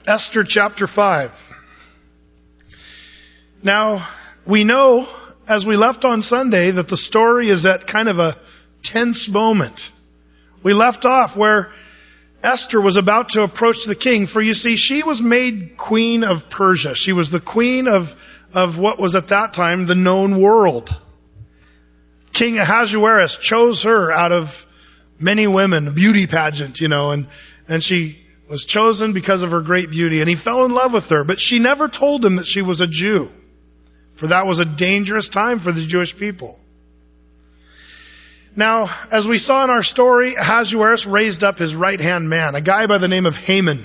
Esther chapter 5. Now, we know, as we left on Sunday, that the story is at kind of a tense moment. We left off where Esther was about to approach the king, for you see, she was made queen of Persia. She was the queen of what was at that time the known world. King Ahasuerus chose her out of many women, a beauty pageant, and she was chosen because of her great beauty, and he fell in love with her, but she never told him that she was a Jew, for that was a dangerous time for the Jewish people. Now, as we saw in our story, Ahasuerus raised up his right-hand man, a guy by the name of Haman,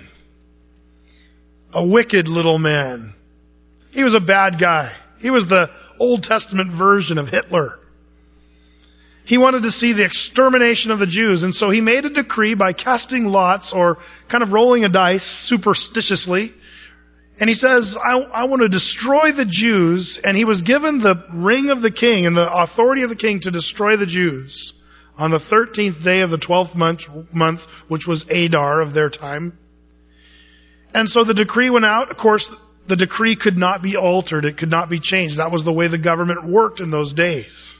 a wicked little man. He was a bad guy. He was the Old Testament version of Hitler. He wanted to see the extermination of the Jews, and so he made a decree by casting lots or kind of rolling a dice superstitiously. And he says, I want to destroy the Jews, and he was given the ring of the king and the authority of the king to destroy the Jews on the 13th day of the 12th month, which was Adar of their time. And so the decree went out. Of course, the decree could not be altered. It could not be changed. That was the way the government worked in those days.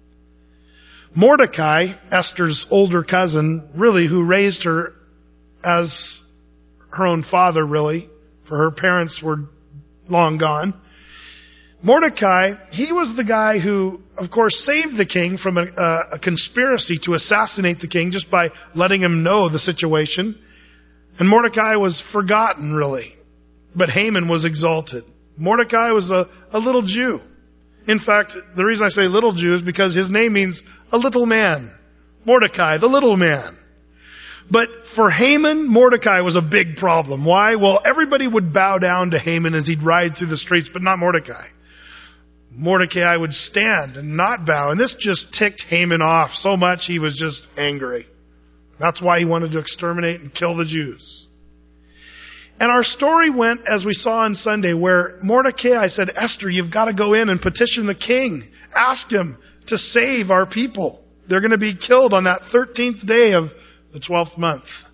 Mordecai, Esther's older cousin, really, who raised her as her own father, really, for her parents were long gone. Mordecai, he was the guy who, of course, saved the king from a conspiracy to assassinate the king just by letting him know the situation. And Mordecai was forgotten, really. But Haman was exalted. Mordecai was a little Jew. In fact, the reason I say little Jew is because his name means a little man. Mordecai, the little man. But for Haman, Mordecai was a big problem. Why? Well, everybody would bow down to Haman as he'd ride through the streets, but not Mordecai. Mordecai would stand and not bow, and this just ticked Haman off so much he was just angry. That's why he wanted to exterminate and kill the Jews. And our story went, as we saw on Sunday, where Mordecai said, Esther, you've got to go in and petition the king. Ask him to save our people. They're going to be killed on that 13th day of the 12th month.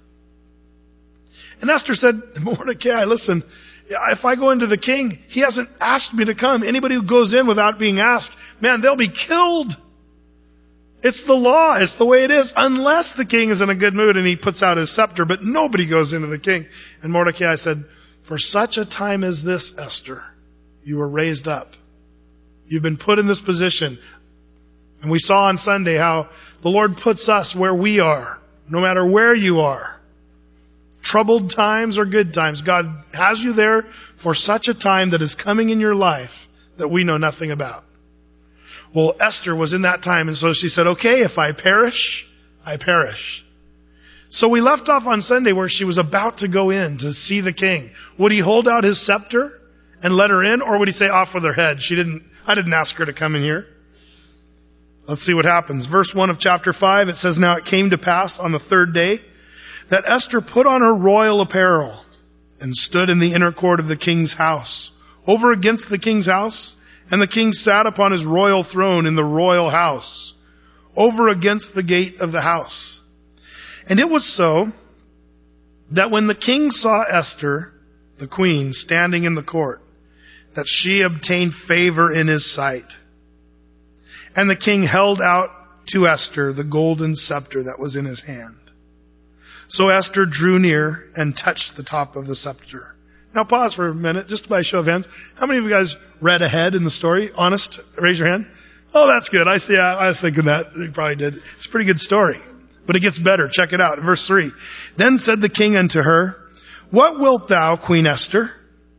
And Esther said, Mordecai, listen, if I go into the king, he hasn't asked me to come. Anybody who goes in without being asked, man, they'll be killed. It's the law. It's the way it is. Unless the king is in a good mood and he puts out his scepter, but nobody goes into the king. And Mordecai said, for such a time as this, Esther, you were raised up. You've been put in this position. And we saw on Sunday how the Lord puts us where we are, no matter where you are. Troubled times or good times. God has you there for such a time that is coming in your life that we know nothing about. Well, Esther was in that time, and so she said, okay, if I perish, I perish. So we left off on Sunday where she was about to go in to see the king. Would he hold out his scepter and let her in, or would he say, off with her head? I didn't ask her to come in here. Let's see what happens. Verse 1 of chapter 5, it says, now it came to pass on the third day that Esther put on her royal apparel and stood in the inner court of the king's house, over against the king's house. And the king sat upon his royal throne in the royal house, over against the gate of the house. And it was so that when the king saw Esther, the queen, standing in the court, that she obtained favor in his sight. And the king held out to Esther the golden scepter that was in his hand. So Esther drew near and touched the top of the scepter. Now pause for a minute, just by show of hands. How many of you guys read ahead in the story? Honest? Raise your hand. Oh, that's good. I see. I was thinking that. You probably did. It's a pretty good story. But it gets better. Check it out. Verse 3. Then said the king unto her, what wilt thou, Queen Esther?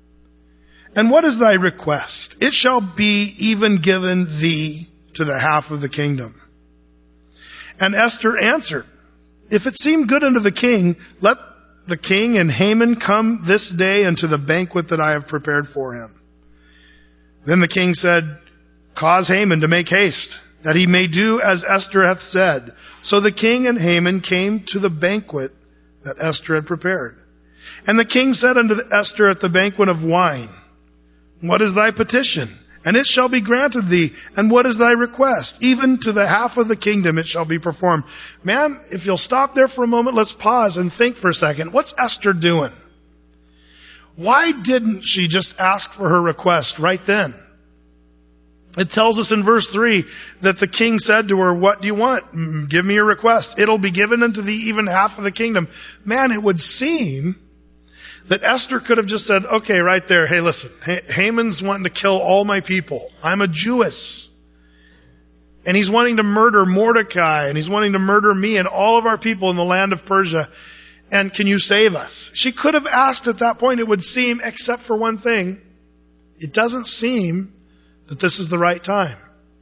And what is thy request? It shall be even given thee to the half of the kingdom. And Esther answered, if it seem good unto the king, let the king and Haman come this day unto the banquet that I have prepared for him. Then the king said, cause Haman to make haste, that he may do as Esther hath said. So the king and Haman came to the banquet that Esther had prepared. And the king said unto Esther at the banquet of wine, what is thy petition? And it shall be granted thee. And what is thy request? Even to the half of the kingdom it shall be performed. Man, if you'll stop there for a moment, let's pause and think for a second. What's Esther doing? Why didn't she just ask for her request right then? It tells us in verse 3 that the king said to her, what do you want? Give me your request. It'll be given unto thee even half of the kingdom. Man, it would seem that Esther could have just said, okay, right there, hey, listen, Haman's wanting to kill all my people. I'm a Jewess. And he's wanting to murder Mordecai, and he's wanting to murder me and all of our people in the land of Persia. And can you save us? She could have asked at that point, it would seem, except for one thing. It doesn't seem that this is the right time.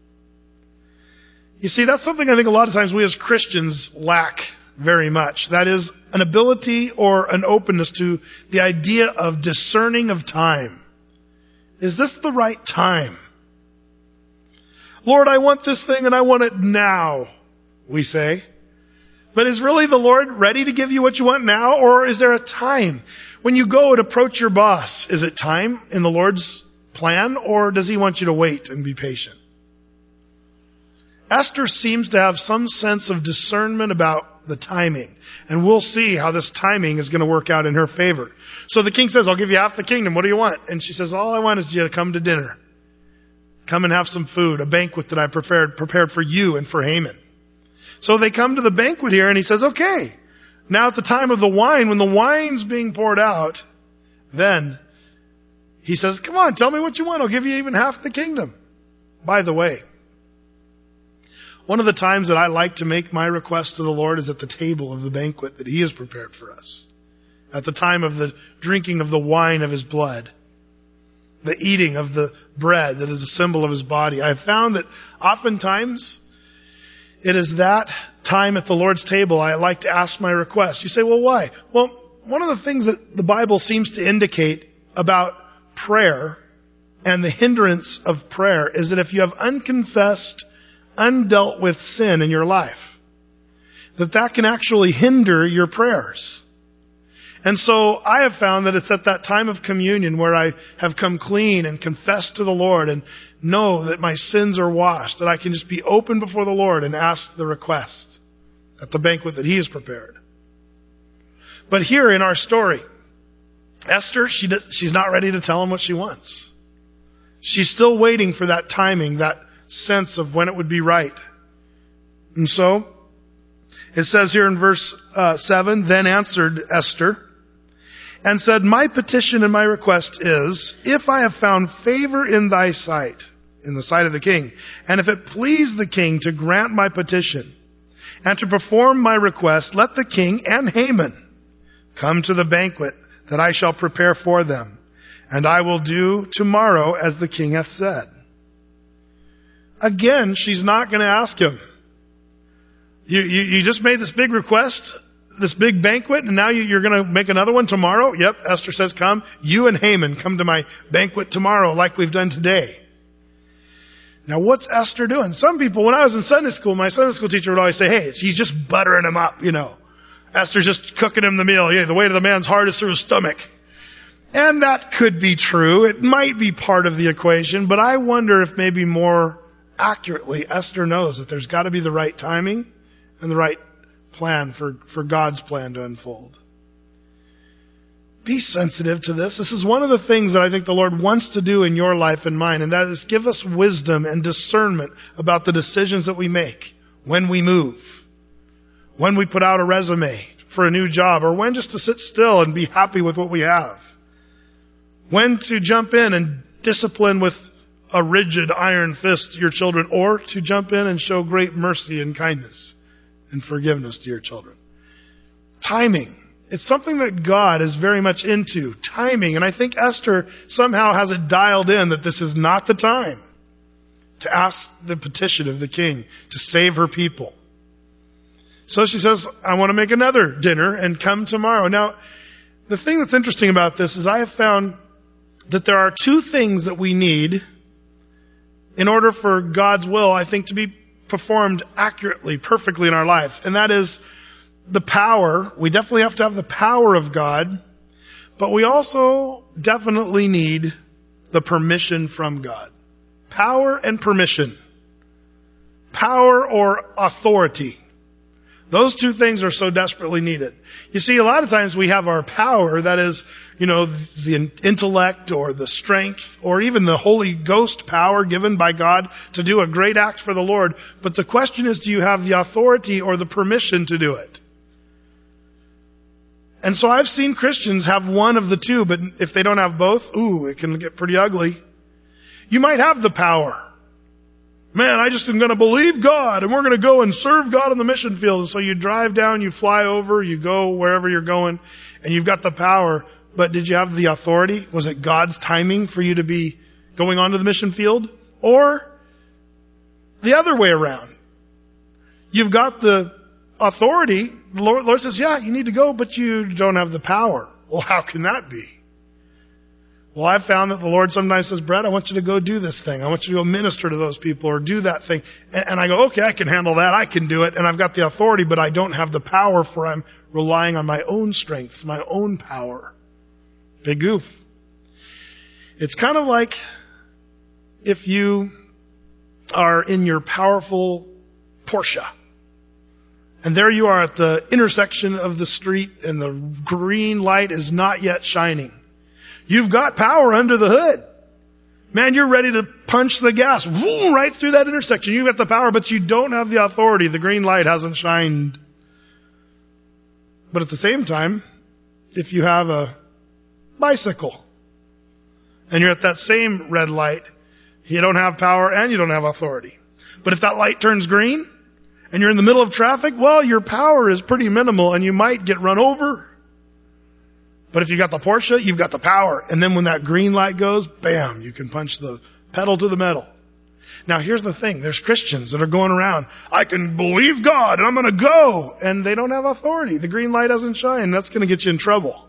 You see, that's something I think a lot of times we as Christians lack very much. That is an ability or an openness to the idea of discerning of time. Is this the right time? Lord, I want this thing and I want it now, we say. But is really the Lord ready to give you what you want now, or is there a time? When you go and approach your boss, is it time in the Lord's plan, or does he want you to wait and be patient? Esther seems to have some sense of discernment about the timing. And we'll see how this timing is going to work out in her favor. So the king says, I'll give you half the kingdom. What do you want? And she says, all I want is you to come to dinner. Come and have some food, a banquet that I prepared for you and for Haman. So they come to the banquet here and he says, okay, now at the time of the wine, when the wine's being poured out, then he says, come on, tell me what you want. I'll give you even half the kingdom. By the way, one of the times that I like to make my request to the Lord is at the table of the banquet that he has prepared for us. At the time of the drinking of the wine of his blood. The eating of the bread that is a symbol of his body. I have found that oftentimes it is that time at the Lord's table I like to ask my request. You say, well, why? Well, one of the things that the Bible seems to indicate about prayer and the hindrance of prayer is that if you have unconfessed, undealt with sin in your life, that can actually hinder your prayers. And so I have found that it's at that time of communion where I have come clean and confessed to the Lord and know that my sins are washed, that I can just be open before the Lord and ask the request at the banquet that he has prepared. But here in our story, Esther, she's not ready to tell him what she wants. She's still waiting for that timing, that sense of when it would be right. And so, it says here in verse 7, then answered Esther and said, my petition and my request is, if I have found favor in thy sight, in the sight of the king, and if it please the king to grant my petition and to perform my request, let the king and Haman come to the banquet that I shall prepare for them, and I will do tomorrow as the king hath said. Again, she's not going to ask him. You just made this big request, this big banquet, and now you're going to make another one tomorrow? Yep, Esther says, come. You and Haman come to my banquet tomorrow like we've done today. Now what's Esther doing? Some people, when I was in Sunday school, my Sunday school teacher would always say, hey, she's just buttering him up, Esther's just cooking him the meal. Yeah, the weight of the man's heart is through his stomach. And that could be true. It might be part of the equation, but I wonder if maybe more accurately Esther knows that there's got to be the right timing and the right plan for God's plan to unfold. Be sensitive to this. This is one of the things that I think the Lord wants to do in your life and mine, and that is give us wisdom and discernment about the decisions that we make when we move, when we put out a resume for a new job, or when just to sit still and be happy with what we have, when to jump in and discipline with a rigid iron fist your children, or to jump in and show great mercy and kindness and forgiveness to your children. Timing. It's something that God is very much into. Timing. And I think Esther somehow has it dialed in that this is not the time to ask the petition of the king to save her people. So she says, I want to make another dinner and come tomorrow. Now, the thing that's interesting about this is I have found that there are two things that we need in order for God's will, I think, to be performed accurately, perfectly in our life. And that is the power. We definitely have to have the power of God, but we also definitely need the permission from God. Power and permission. Power or authority. Those two things are so desperately needed. You see, a lot of times we have our power, that is, the intellect or the strength or even the Holy Ghost power given by God to do a great act for the Lord. But the question is, do you have the authority or the permission to do it? And so I've seen Christians have one of the two, but if they don't have both, it can get pretty ugly. You might have the power. Man, I just am going to believe God and we're going to go and serve God on the mission field. And so you drive down, you fly over, you go wherever you're going, and you've got the power. But did you have the authority? Was it God's timing for you to be going onto the mission field? Or the other way around? You've got the authority. The Lord says, yeah, you need to go, but you don't have the power. Well, how can that be? Well, I've found that the Lord sometimes says, Brett, I want you to go do this thing. I want you to go minister to those people or do that thing. And I go, okay, I can handle that. I can do it. And I've got the authority, but I don't have the power, for I'm relying on my own strengths, my own power. Big goof. It's kind of like if you are in your powerful Porsche. And there you are at the intersection of the street and the green light is not yet shining. You've got power under the hood. Man, you're ready to punch the gas right through that intersection. You've got the power, but you don't have the authority. The green light hasn't shined. But at the same time, if you have a bicycle and you're at that same red light, you don't have power and you don't have authority. But if that light turns green and you're in the middle of traffic, well, your power is pretty minimal and you might get run over. But if you got the Porsche, you've got the power. And then when that green light goes, bam, you can punch the pedal to the metal. Now here's the thing. There's Christians that are going around, I can believe God and I'm going to go. And they don't have authority. The green light doesn't shine. That's going to get you in trouble.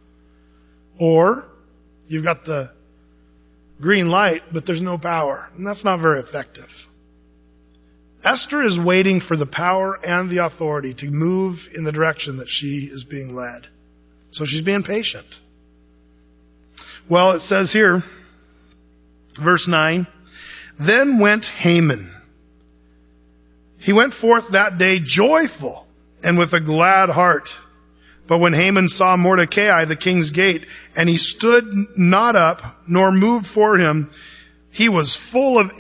Or you've got the green light, but there's no power. And that's not very effective. Esther is waiting for the power and the authority to move in the direction that she is being led. So she's being patient. Well, it says here, verse 9, then went Haman. He went forth that day joyful and with a glad heart. But when Haman saw Mordecai, the king's gate, and he stood not up, nor moved for him, he was full of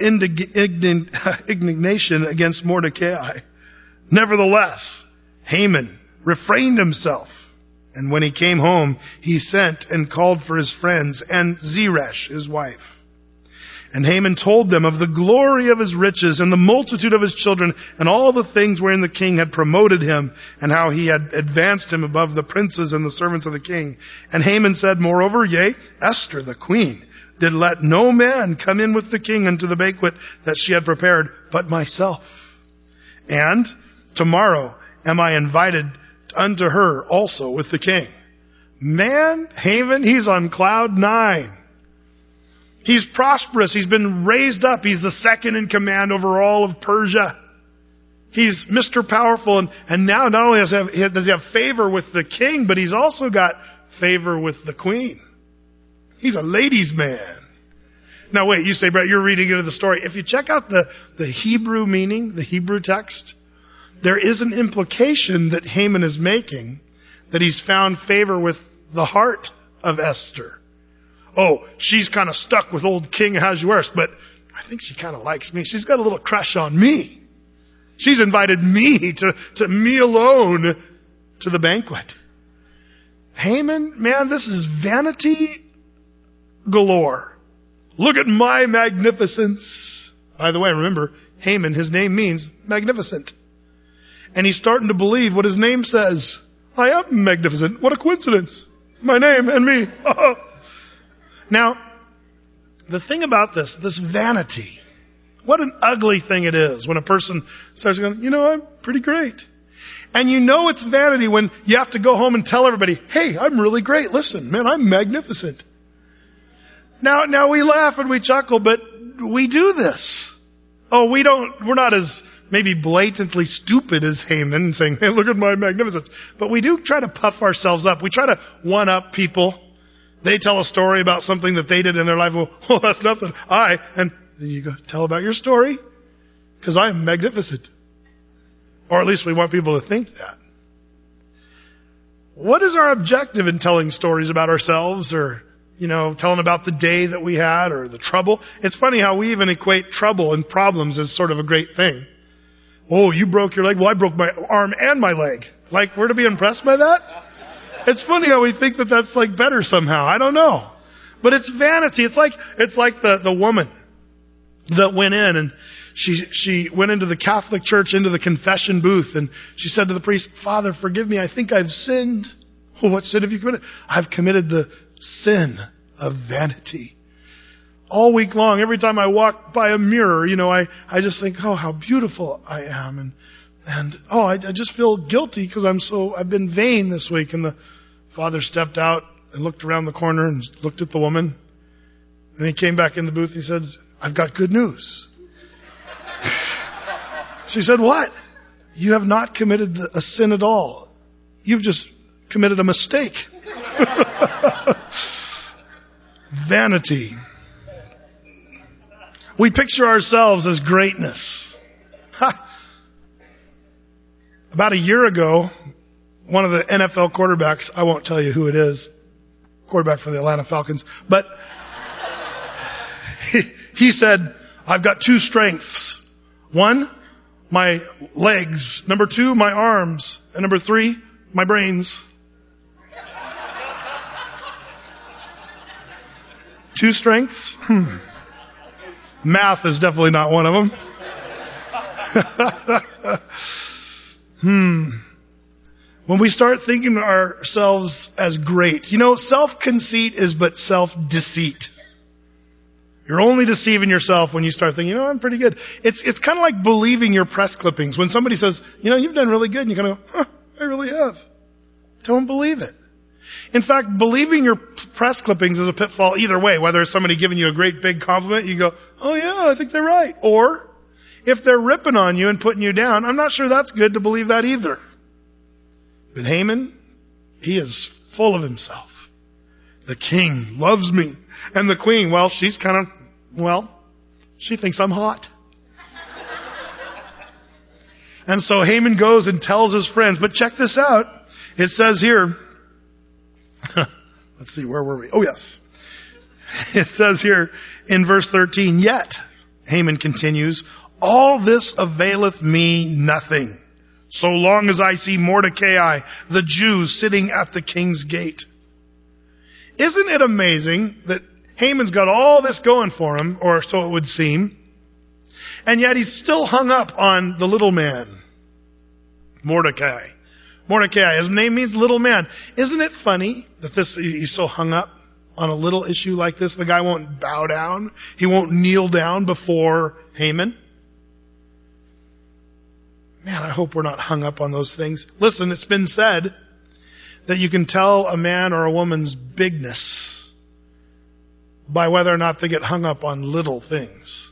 indignation against Mordecai. Nevertheless, Haman refrained himself. And when he came home, he sent and called for his friends and Zeresh, his wife. And Haman told them of the glory of his riches and the multitude of his children and all the things wherein the king had promoted him and how he had advanced him above the princes and the servants of the king. And Haman said, moreover, yea, Esther, the queen, did let no man come in with the king unto the banquet that she had prepared, but myself. And tomorrow am I invited unto her also with the king. Man, Haman, he's on cloud 9. He's prosperous. He's been raised up. He's the second in command over all of Persia. He's Mr. Powerful. And now not only does he have favor with the king, but he's also got favor with the queen. He's a ladies' man. Now wait, you say, Brett, you're reading into the story. If you check out the Hebrew meaning, the Hebrew text, there is an implication that Haman is making that he's found favor with the heart of Esther. Oh, she's kind of stuck with old King Ahasuerus, but I think she kind of likes me. She's got a little crush on me. She's invited me to me alone to the banquet. Haman, man, this is vanity galore. Look at my magnificence. By the way, remember, Haman, his name means magnificent. And he's starting to believe what his name says. I am magnificent. What a coincidence. My name and me. Now, the thing about this vanity, what an ugly thing it is when a person starts going, I'm pretty great. And it's vanity when you have to go home and tell everybody, hey, I'm really great. Listen, man, I'm magnificent. Now we laugh and we chuckle, but we do this. We're not as maybe blatantly stupid as Haman saying, hey, look at my magnificence. But we do try to puff ourselves up. We try to one up people. They tell a story about something that they did in their life. Well, that's nothing. And then you go tell about your story because I am magnificent. Or at least we want people to think that. What is our objective in telling stories about ourselves or, telling about the day that we had or the trouble? It's funny how we even equate trouble and problems as sort of a great thing. Oh, you broke your leg. Well, I broke my arm and my leg. Like, we're to be impressed by that? It's funny how we think that that's like better somehow. I don't know. But it's vanity. It's like the woman that went in and she went into the Catholic Church, into the confession booth, and she said to the priest, Father, forgive me, I think I've sinned. Well, what sin have you committed? I've committed the sin of vanity. All week long, every time I walk by a mirror, I just think, oh, how beautiful I am. And I just feel guilty because I've been vain this week. And the father stepped out and looked around the corner and looked at the woman. And he came back in the booth. He said, I've got good news. She said, what? You have not committed a sin at all. You've just committed a mistake. Vanity. We picture ourselves as greatness. About a year ago, one of the NFL quarterbacks, I won't tell you who it is, quarterback for the Atlanta Falcons, but he said, I've got two strengths. One, my legs. Number two, my arms. And number three, my brains. Two strengths? Math is definitely not one of them. When we start thinking of ourselves as great, self-conceit is but self-deceit. You're only deceiving yourself when you start thinking, I'm pretty good. It's kind of like believing your press clippings. When somebody says, you've done really good, and you kind of go, I really have. Don't believe it. In fact, believing your press clippings is a pitfall either way. Whether it's somebody giving you a great big compliment, you go, oh yeah, I think they're right. Or, if they're ripping on you and putting you down, I'm not sure that's good to believe that either. But Haman, he is full of himself. The king loves me. And the queen, she's she thinks I'm hot. And so Haman goes and tells his friends, but check this out. It says here, let's see, where were we? Oh yes. It says here in verse 13, yet, Haman continues, all this availeth me nothing, so long as I see Mordecai, the Jew, sitting at the king's gate. Isn't it amazing that Haman's got all this going for him, or so it would seem, and yet he's still hung up on the little man, Mordecai. Mordecai, his name means little man. Isn't it funny that he's so hung up on a little issue like this? The guy won't bow down. He won't kneel down before Haman. Man, I hope we're not hung up on those things. Listen, it's been said that you can tell a man or a woman's bigness by whether or not they get hung up on little things.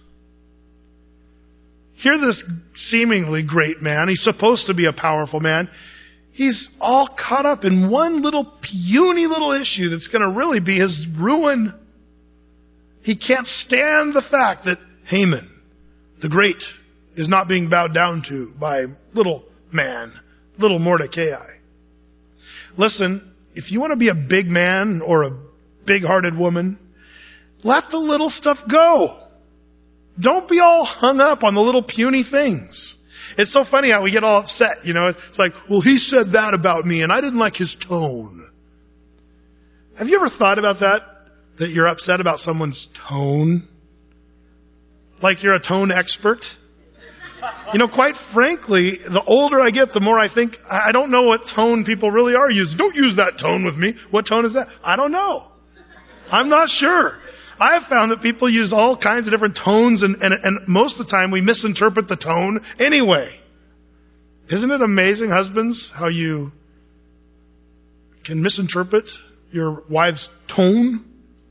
Hear this seemingly great man. He's supposed to be a powerful man. He's all caught up in one little puny little issue that's going to really be his ruin. He can't stand the fact that Haman, the great, is not being bowed down to by little man, little Mordecai. Listen, if you want to be a big man or a big-hearted woman, let the little stuff go. Don't be all hung up on the little puny things. It's so funny how we get all upset, It's like, well, he said that about me and I didn't like his tone. Have you ever thought about that? That you're upset about someone's tone? Like you're a tone expert? Quite frankly, the older I get, the more I think, I don't know what tone people really are using. Don't use that tone with me. What tone is that? I don't know. I'm not sure. I have found that people use all kinds of different tones and most of the time we misinterpret the tone anyway. Isn't it amazing, husbands, how you can misinterpret your wife's tone?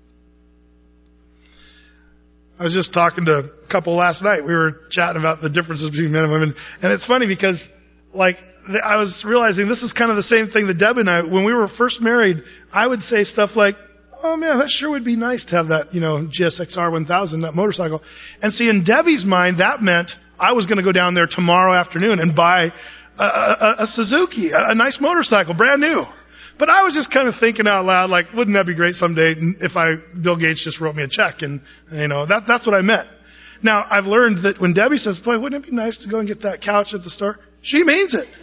I was just talking to a couple last night. We were chatting about the differences between men and women. And it's funny because, I was realizing this is kind of the same thing that Deb and I, when we were first married, I would say stuff like, oh man, that sure would be nice to have that, GSX-R 1000, that motorcycle. And see, in Debbie's mind, that meant I was going to go down there tomorrow afternoon and buy a Suzuki, a nice motorcycle, brand new. But I was just kind of thinking out loud, like, wouldn't that be great someday if Bill Gates just wrote me a check? And, that's what I meant. Now, I've learned that when Debbie says, boy, wouldn't it be nice to go and get that couch at the store? She means it.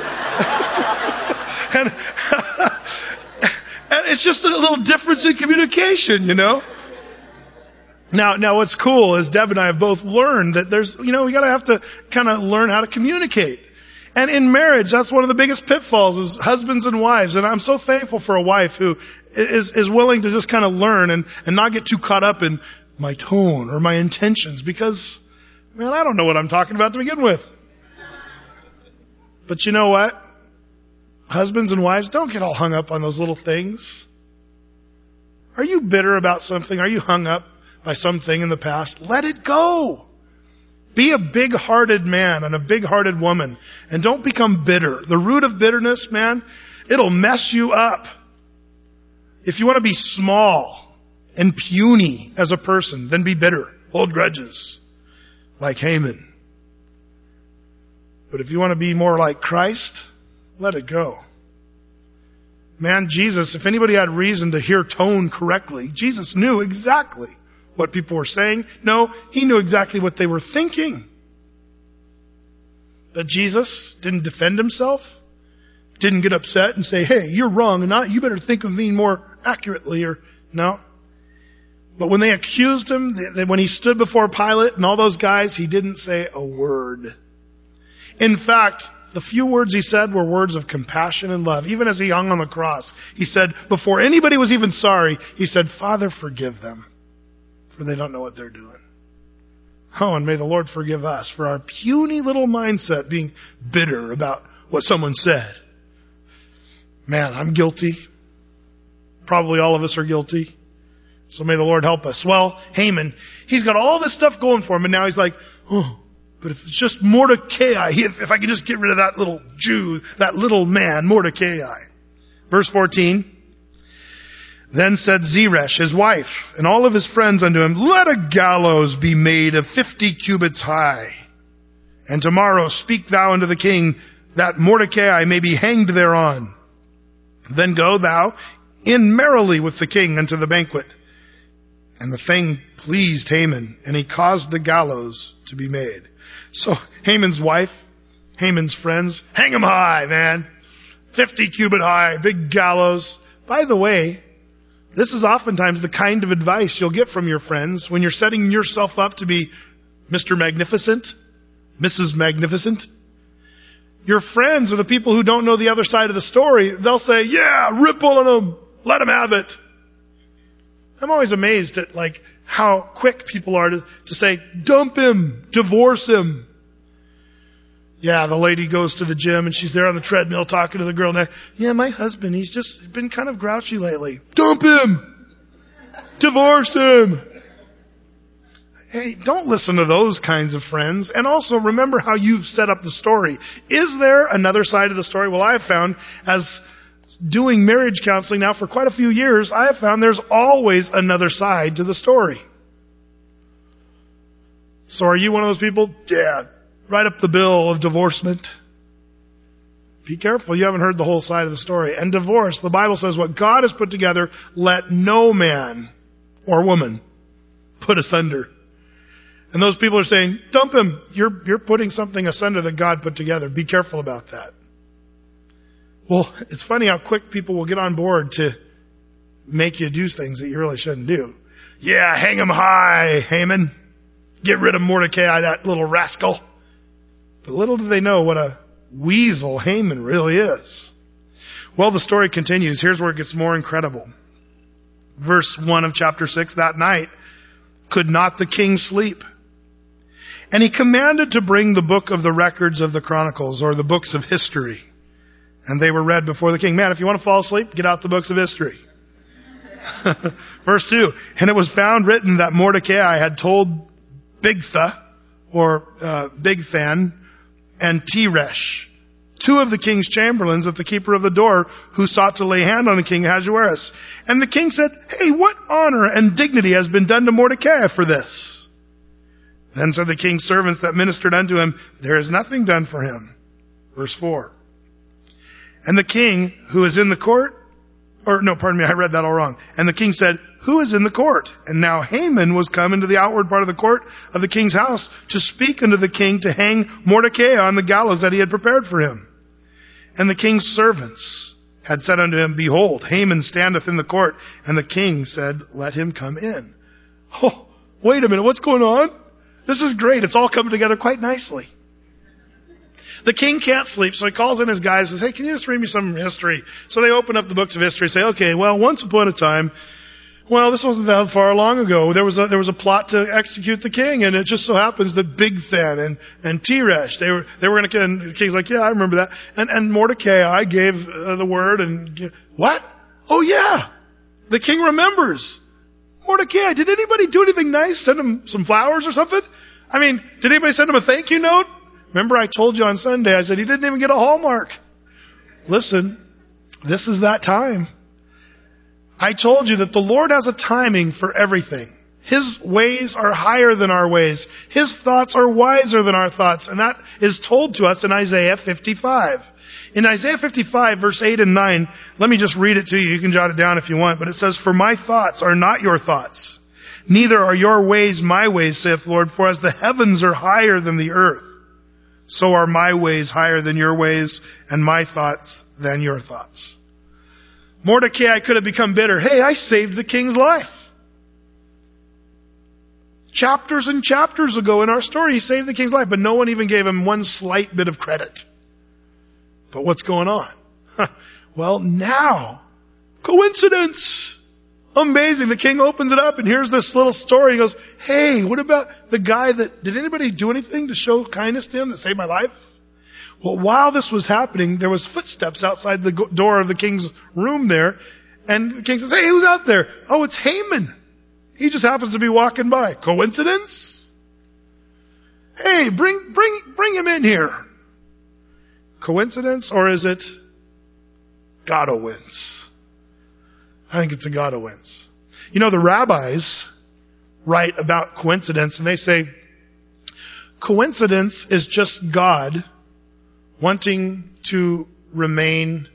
and it's just a little difference in communication, Now, what's cool is Deb and I have both learned that there's, we gotta have to kind of learn how to communicate. And in marriage, that's one of the biggest pitfalls is husbands and wives. And I'm so thankful for a wife who is willing to just kind of learn and not get too caught up in my tone or my intentions because, man, I don't know what I'm talking about to begin with. But you know what? Husbands and wives, don't get all hung up on those little things. Are you bitter about something? Are you hung up by something in the past? Let it go. Be a big-hearted man and a big-hearted woman. And don't become bitter. The root of bitterness, man, it'll mess you up. If you want to be small and puny as a person, then be bitter. Hold grudges. Like Haman. But if you want to be more like Christ, let it go. Man, Jesus, if anybody had reason to hear tone correctly, Jesus knew exactly what people were saying. No, he knew exactly what they were thinking. But Jesus didn't defend himself, didn't get upset and say, hey, you're wrong and you better think of me more accurately no. But when they accused him, when he stood before Pilate and all those guys, he didn't say a word. In fact, the few words he said were words of compassion and love. Even as he hung on the cross, he said, before anybody was even sorry, he said, Father, forgive them, for they don't know what they're doing. Oh, and may the Lord forgive us for our puny little mindset being bitter about what someone said. Man, I'm guilty. Probably all of us are guilty. So may the Lord help us. Well, Haman, he's got all this stuff going for him, and now he's like, oh, but if it's just Mordecai, if I could just get rid of that little Jew, that little man, Mordecai. Verse 14. Then said Zeresh, his wife, and all of his friends unto him, let a gallows be made of 50 cubits high. And tomorrow speak thou unto the king that Mordecai may be hanged thereon. Then go thou in merrily with the king unto the banquet. And the thing pleased Haman, and he caused the gallows to be made. So Haman's wife, Haman's friends, hang him high, man. 50 cubit high, big gallows. By the way, this is oftentimes the kind of advice you'll get from your friends when you're setting yourself up to be Mr. Magnificent, Mrs. Magnificent. Your friends are the people who don't know the other side of the story. They'll say, yeah, rip on them. Let them have it. I'm always amazed at how quick people are to say, dump him, divorce him. Yeah, the lady goes to the gym and she's there on the treadmill talking to the girl next. Yeah, my husband, he's just been kind of grouchy lately. Dump him! Divorce him! Hey, don't listen to those kinds of friends. And also remember how you've set up the story. Is there another side of the story? Well, I have found, as doing marriage counseling now for quite a few years, I have found there's always another side to the story. So are you one of those people? Yeah. Write up the bill of divorcement. Be careful, you haven't heard the whole side of the story. And divorce, the Bible says, what God has put together, let no man or woman put asunder. And those people are saying, dump him. You're putting something asunder that God put together. Be careful about that. Well, it's funny how quick people will get on board to make you do things that you really shouldn't do. Yeah, hang him high, Haman. Get rid of Mordecai, that little rascal. But little do they know what a weasel Haman really is. Well, the story continues. Here's where it gets more incredible. Verse 1 of chapter 6, that night could not the king sleep. And he commanded to bring the book of the records of the Chronicles, or the books of history. And they were read before the king. Man, if you want to fall asleep, get out the books of history. Verse 2, and it was found written that Mordecai had told Bigtha, or Bigthan, and Teresh, two of the king's chamberlains at the keeper of the door, who sought to lay hand on the king Ahasuerus. And the king said, hey, what honor and dignity has been done to Mordecai for this? Then said the king's servants that ministered unto him, there is nothing done for him. Verse 4. And the king who is in the court, I read that all wrong. And the king said, who is in the court? And now Haman was come into the outward part of the court of the king's house to speak unto the king to hang Mordecai on the gallows that he had prepared for him. And the king's servants had said unto him, behold, Haman standeth in the court. And the king said, let him come in. Oh, wait a minute, what's going on? This is great. It's all coming together quite nicely. The king can't sleep, so he calls in his guys and says, hey, can you just read me some history? So they open up the books of history and say, okay, well, once upon a time, well, this wasn't that far long ago. There was a plot to execute the king, and it just so happens that Bigthan and Teresh, they were going to, and the king's like, yeah, I remember that. And Mordecai gave the word, and what? Oh yeah, the king remembers. Mordecai, did anybody do anything nice? Send him some flowers or something? I mean, did anybody send him a thank you note? Remember I told you on Sunday, I said he didn't even get a Hallmark. Listen, this is that time. I told you that the Lord has a timing for everything. His ways are higher than our ways. His thoughts are wiser than our thoughts. And that is told to us in Isaiah 55. In Isaiah 55, verse 8 and 9, let me just read it to you. You can jot it down if you want. But it says, for my thoughts are not your thoughts. Neither are your ways my ways, saith the Lord. For as the heavens are higher than the earth, so are my ways higher than your ways, and my thoughts than your thoughts. Mordecai could have become bitter. Hey, I saved the king's life. Chapters and chapters ago in our story, he saved the king's life, but no one even gave him one slight bit of credit. But what's going on? Well, now, coincidence. Amazing. The king opens it up and here's this little story. He goes, hey, what about the guy did anybody do anything to show kindness to him that saved my life? Well, while this was happening, there was footsteps outside the door of the king's room there. And the king says, hey, who's out there? Oh, it's Haman. He just happens to be walking by. Coincidence? Hey, bring him in here. Coincidence, or is it God-o-wins? I think it's a God-o-wins. You know, the rabbis write about coincidence and they say, coincidence is just God wanting to remain,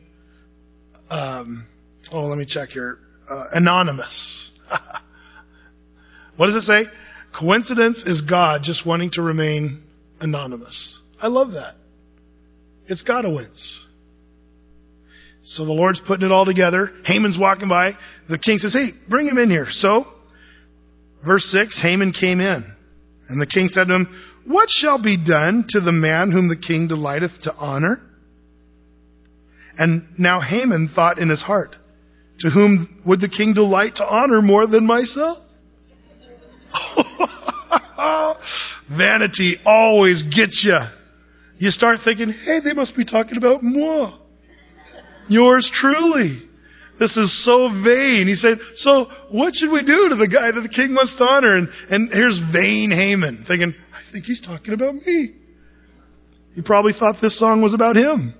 let me check here, anonymous. What does it say? Coincidence is God just wanting to remain anonymous. I love that. It's God-o-wins. So the Lord's putting it all together. Haman's walking by. The king says, hey, bring him in here. So, verse 6, Haman came in. And the king said to him, what shall be done to the man whom the king delighteth to honor? And now Haman thought in his heart, to whom would the king delight to honor more than myself? Vanity always gets you. You start thinking, hey, they must be talking about moi. Yours truly. This is so vain. He said, so what should we do to the guy that the king wants to honor? And here's vain Haman thinking, I think he's talking about me. He probably thought this song was about him.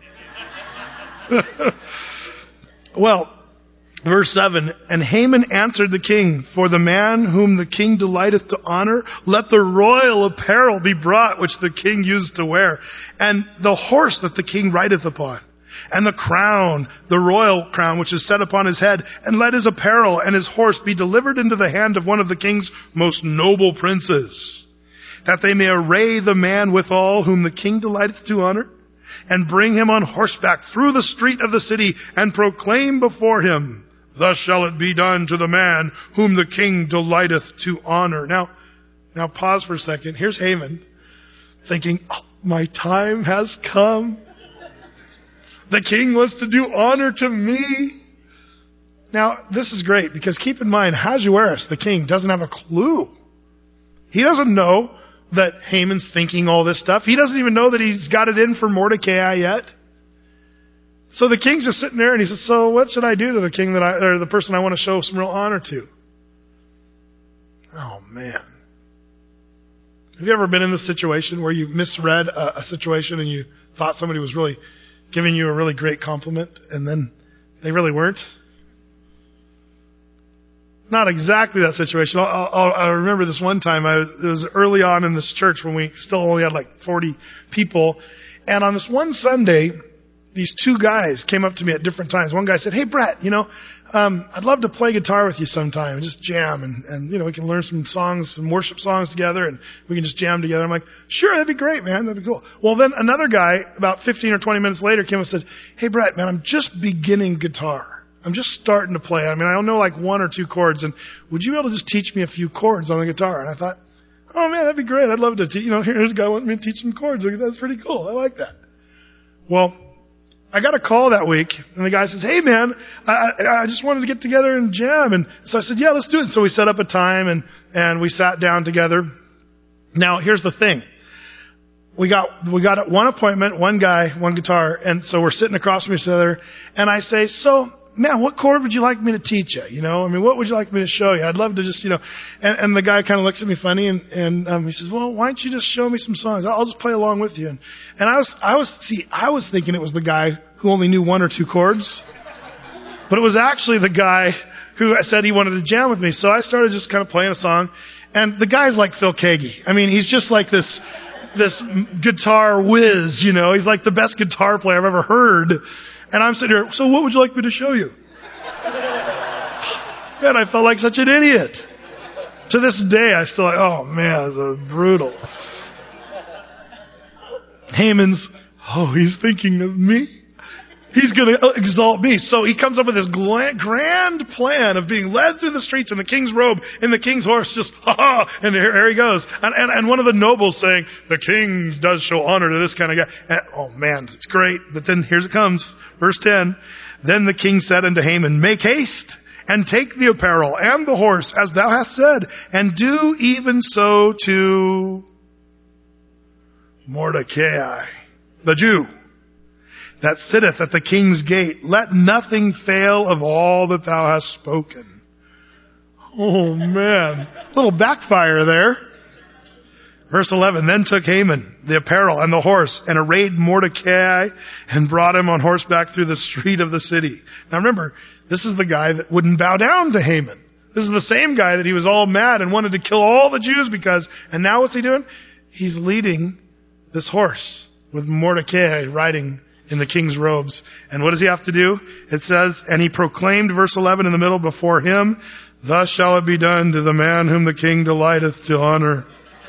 Well, verse 7, and Haman answered the king, for the man whom the king delighteth to honor, let the royal apparel be brought which the king used to wear, and the horse that the king rideth upon, and the crown, the royal crown which is set upon his head, and let his apparel and his horse be delivered into the hand of one of the king's most noble princes, that they may array the man withal whom the king delighteth to honor, and bring him on horseback through the street of the city, and proclaim before him, thus shall it be done to the man whom the king delighteth to honor. Now pause for a second. Here's Haman thinking, oh, my time has come. The king wants to do honor to me. Now, this is great because keep in mind, Ahasuerus, the king, doesn't have a clue. He doesn't know that Haman's thinking all this stuff. He doesn't even know that he's got it in for Mordecai yet. So the king's just sitting there and he says, so what should I do to the king or the person I want to show some real honor to? Oh man. Have you ever been in this situation where you misread a situation and you thought somebody was really giving you a really great compliment and then they really weren't? Not exactly that situation. I remember this one time. It was early on in this church when we still only had like 40 people. And on this one Sunday, these two guys came up to me at different times. One guy said, "Hey, Brett, I'd love to play guitar with you sometime and just jam. And we can learn some songs, some worship songs together, and we can just jam together." I'm like, "Sure, that'd be great, man. That'd be cool." Well, then another guy, about 15 or 20 minutes later, came and said, "Hey, Brett, man, I'm just beginning guitar. I'm just starting to play. I don't know like one or two chords. And would you be able to just teach me a few chords on the guitar?" And I thought, "Oh man, that'd be great. I'd love to teach, here's a guy wanting me to teach him chords. That's pretty cool. I like that." Well, I got a call that week, and the guy says, "Hey man, I just wanted to get together and jam." And so I said, "Yeah, let's do it." So we set up a time and we sat down together. Now here's the thing. We got one appointment, one guy, one guitar, and so we're sitting across from each other, and I say, "So, man, what chord would you like me to teach you? What would you like me to show you? I'd love to just, and the guy kind of looks at me funny and he says, "Well, why don't you just show me some songs? I'll just play along with you." And I was thinking it was the guy who only knew one or two chords, but it was actually the guy who said he wanted to jam with me. So I started just kind of playing a song, and the guy's like Phil Keaggy. He's just like this guitar whiz, he's like the best guitar player I've ever heard. And I'm sitting here, "So what would you like me to show you?" Man, I felt like such an idiot. To this day, I still like, oh man, it's so brutal. Haman's, he's thinking of me. He's going to exalt me. So he comes up with this grand plan of being led through the streets in the king's robe, in the king's horse, just, and here he goes. And one of the nobles saying, "The king does show honor to this kind of guy." And, oh man, it's great. But then here's it comes. Verse 10. Then the king said unto Haman, "Make haste and take the apparel and the horse as thou hast said, and do even so to Mordecai, the Jew, that sitteth at the king's gate. Let nothing fail of all that thou hast spoken." Oh man, little backfire there. Verse 11, then took Haman the apparel and the horse and arrayed Mordecai and brought him on horseback through the street of the city. Now remember, this is the guy that wouldn't bow down to Haman. This is the same guy that he was all mad and wanted to kill all the Jews because, and now what's he doing? He's leading this horse with Mordecai riding in the king's robes. And what does he have to do? It says, and he proclaimed, verse 11 in the middle, before him, "Thus shall it be done to the man whom the king delighteth to honor."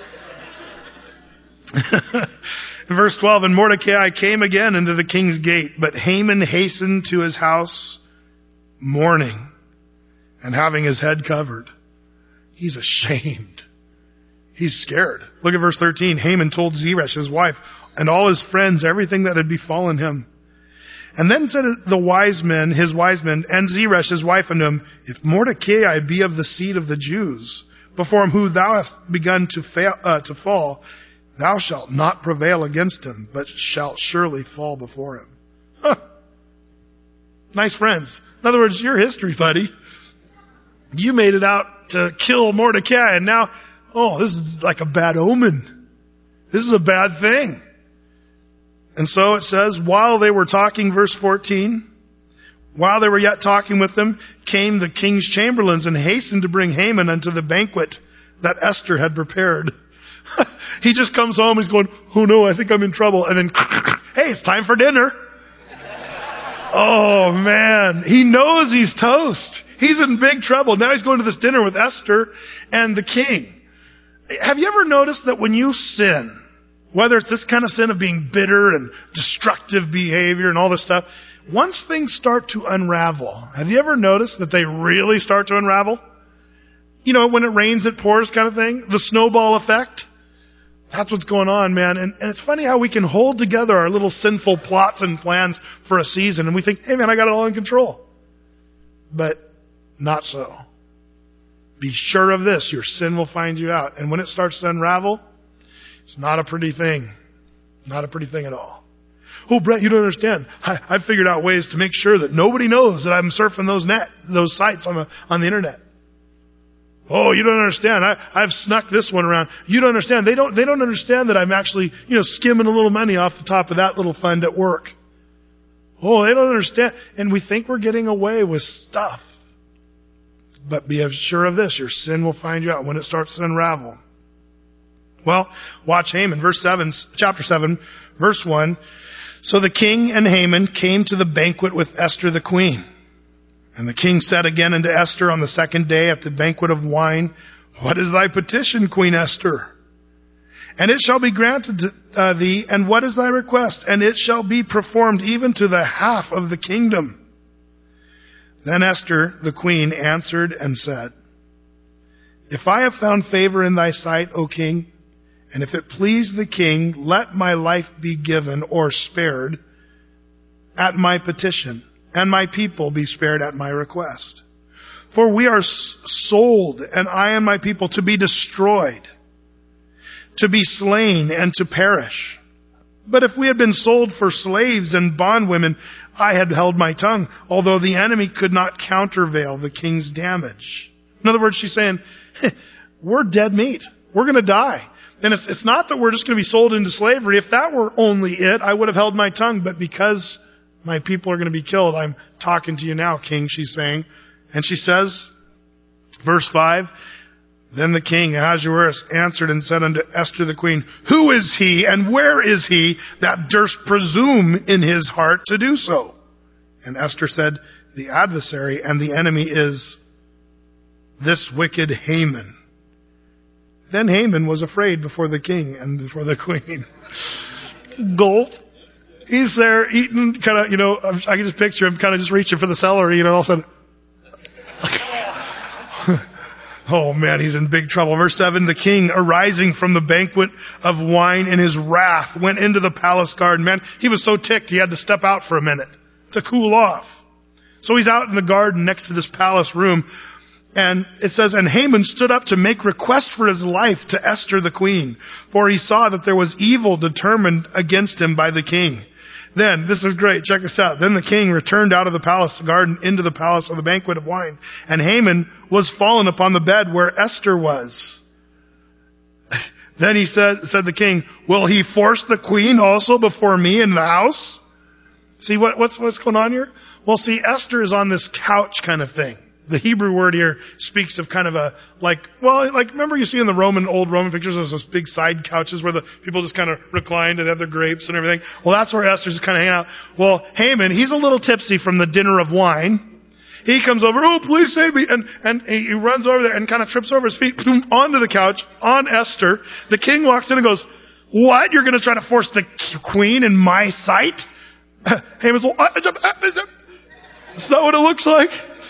In verse 12, and Mordecai came again into the king's gate, but Haman hastened to his house mourning and having his head covered. He's ashamed. He's scared. Look at verse 13. Haman told Zeresh, his wife, and all his friends everything that had befallen him. And then said the wise men, his wise men, and Zeresh, his wife, unto him, "If Mordecai be of the seed of the Jews, before whom thou hast begun to fall, thou shalt not prevail against him, but shalt surely fall before him." Huh. Nice friends. In other words, your history, buddy. You made it out to kill Mordecai, and now, this is like a bad omen. This is a bad thing. And so it says, while they were talking, verse 14, while they were yet talking with them, came the king's chamberlains and hastened to bring Haman unto the banquet that Esther had prepared. He just comes home, he's going, "Oh no, I think I'm in trouble." And then, "Hey, it's time for dinner." Oh man, he knows he's toast. He's in big trouble. Now he's going to this dinner with Esther and the king. Have you ever noticed that when you sin, whether it's this kind of sin of being bitter and destructive behavior and all this stuff, once things start to unravel, have you ever noticed that they really start to unravel? When it rains, it pours kind of thing. The snowball effect. That's what's going on, man. And it's funny how we can hold together our little sinful plots and plans for a season and we think, "Hey man, I got it all in control." But not so. Be sure of this, your sin will find you out. And when it starts to unravel, it's not a pretty thing. Not a pretty thing at all. "Oh, Brett, you don't understand. I've figured out ways to make sure that nobody knows that I'm surfing those sites on the internet." "Oh, you don't understand. I've snuck this one around." You don't understand. They don't understand that I'm actually, skimming a little money off the top of that little fund at work. Oh, they don't understand. And we think we're getting away with stuff. But be sure of this, your sin will find you out when it starts to unravel. Well, watch Haman, chapter 7, verse 1. So the king and Haman came to the banquet with Esther the queen. And the king said again unto Esther on the second day at the banquet of wine, what is thy petition, Queen Esther? And it shall be granted to thee, and what is thy request? And it shall be performed even to the half of the kingdom. Then Esther, the queen, answered and said, if I have found favor in thy sight, O king, and if it please the king, let my life be given or spared at my petition, and my people be spared at my request. For we are sold, and I and my people, to be destroyed, to be slain, and to perish. But if we had been sold for slaves and bondwomen, I had held my tongue, although the enemy could not countervail the king's damage. In other words, she's saying, we're dead meat. We're going to die. And it's not that we're just going to be sold into slavery. If that were only it, I would have held my tongue. But because my people are going to be killed, I'm talking to you now, king, she's saying. And she says, verse 5, then the king Ahasuerus answered and said unto Esther the queen, who is he and where is he that durst presume in his heart to do so? And Esther said, the adversary and the enemy is this wicked Haman. Then Haman was afraid before the king and before the queen. Gulp. He's there eating, kind of, I can just picture him kind of just reaching for the celery, all of a sudden. Oh man, he's in big trouble. Verse 7, the king arising from the banquet of wine in his wrath went into the palace garden. Man, he was so ticked he had to step out for a minute to cool off. So he's out in the garden next to this palace room. And it says, and Haman stood up to make request for his life to Esther the queen, for he saw that there was evil determined against him by the king. Then, this is great, check this out. Then the king returned out of the palace garden into the palace of the banquet of wine. And Haman was fallen upon the bed where Esther was. Then he said the king, will he force the queen also before me in the house? See what's going on here? Well, see, Esther is on this couch kind of thing. The Hebrew word here speaks of kind of remember you see in the old Roman pictures, there's those big side couches where the people just kind of reclined and have their grapes and everything. Well, that's where Esther's kind of hanging out. Well, Haman, he's a little tipsy from the dinner of wine. He comes over, oh, please save me. And he runs over there and kind of trips over his feet, boom, onto the couch, on Esther. The king walks in and goes, what? You're going to try to force the queen in my sight? Haman's, well, that's not what it looks like.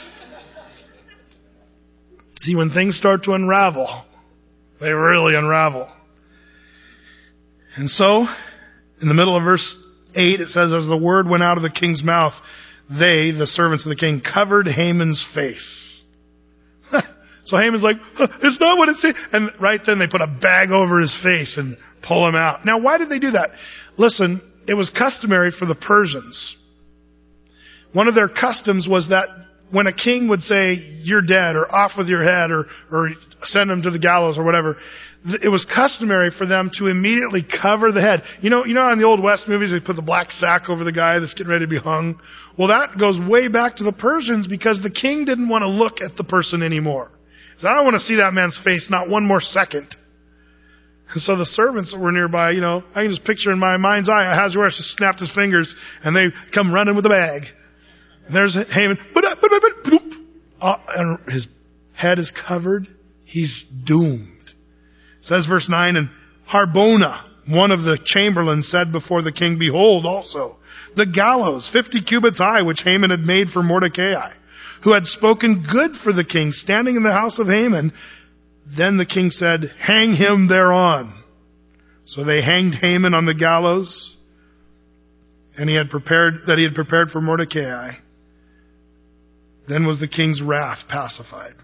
See, when things start to unravel, they really unravel. And so, in the middle of verse 8, it says, as the word went out of the king's mouth, they, the servants of the king, covered Haman's face. So Haman's like, it's not what it says. And right then they put a bag over his face and pull him out. Now, why did they do that? Listen, it was customary for the Persians. One of their customs was that when a king would say, you're dead, or off with your head, or send him to the gallows, or whatever, it was customary for them to immediately cover the head. You know in the Old West movies, they put the black sack over the guy that's getting ready to be hung? Well, that goes way back to the Persians because the king didn't want to look at the person anymore. He said, I don't want to see that man's face, not one more second. And so the servants that were nearby, I can just picture in my mind's eye, Ahasuerus just snapped his fingers, and they come running with a bag. There's Haman, and his head is covered. He's doomed. It says verse 9, and Harbona, one of the chamberlains, said before the king, behold also the gallows 50 cubits high, which Haman had made for Mordecai, who had spoken good for the king, standing in the house of Haman. Then the king said, hang him thereon. So they hanged Haman on the gallows, and he had prepared for Mordecai. Then was the king's wrath pacified.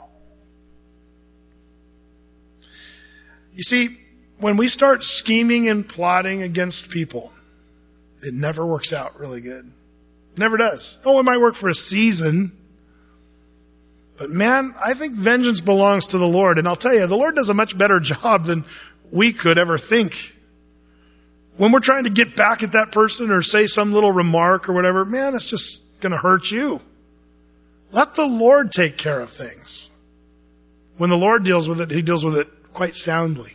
You see, when we start scheming and plotting against people, it never works out really good. It never does. Oh, it might work for a season. But man, I think vengeance belongs to the Lord. And I'll tell you, the Lord does a much better job than we could ever think. When we're trying to get back at that person or say some little remark or whatever, man, it's just going to hurt you. Let the Lord take care of things. When the Lord deals with it, he deals with it quite soundly.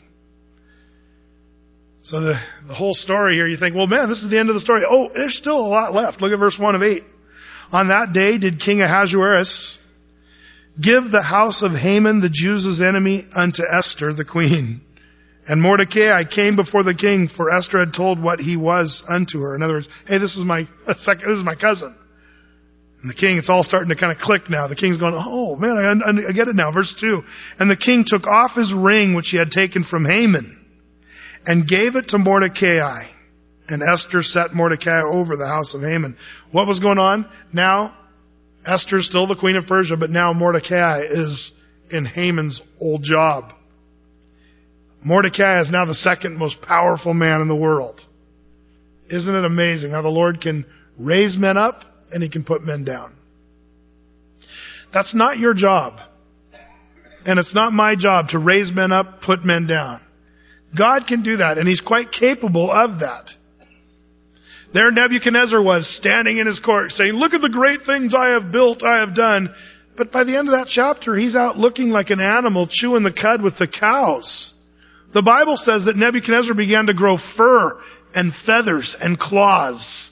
So the whole story here, you think, well, man, this is the end of the story. Oh, there's still a lot left. Look at verse 1 of 8. On that day did King Ahasuerus give the house of Haman, the Jews' enemy, unto Esther, the queen. And Mordecai came before the king, for Esther had told what he was unto her. In other words, hey, this is my cousin. And the king, it's all starting to kind of click now. The king's going, oh man, I get it now. Verse 2. And the king took off his ring, which he had taken from Haman, and gave it to Mordecai. And Esther set Mordecai over the house of Haman. What was going on? Now, Esther's still the queen of Persia, but now Mordecai is in Haman's old job. Mordecai is now the second most powerful man in the world. Isn't it amazing how the Lord can raise men up and he can put men down? That's not your job. And it's not my job to raise men up, put men down. God can do that, and he's quite capable of that. There Nebuchadnezzar was standing in his court saying, look at the great things I have built, I have done. But by the end of that chapter, he's out looking like an animal chewing the cud with the cows. The Bible says that Nebuchadnezzar began to grow fur and feathers and claws.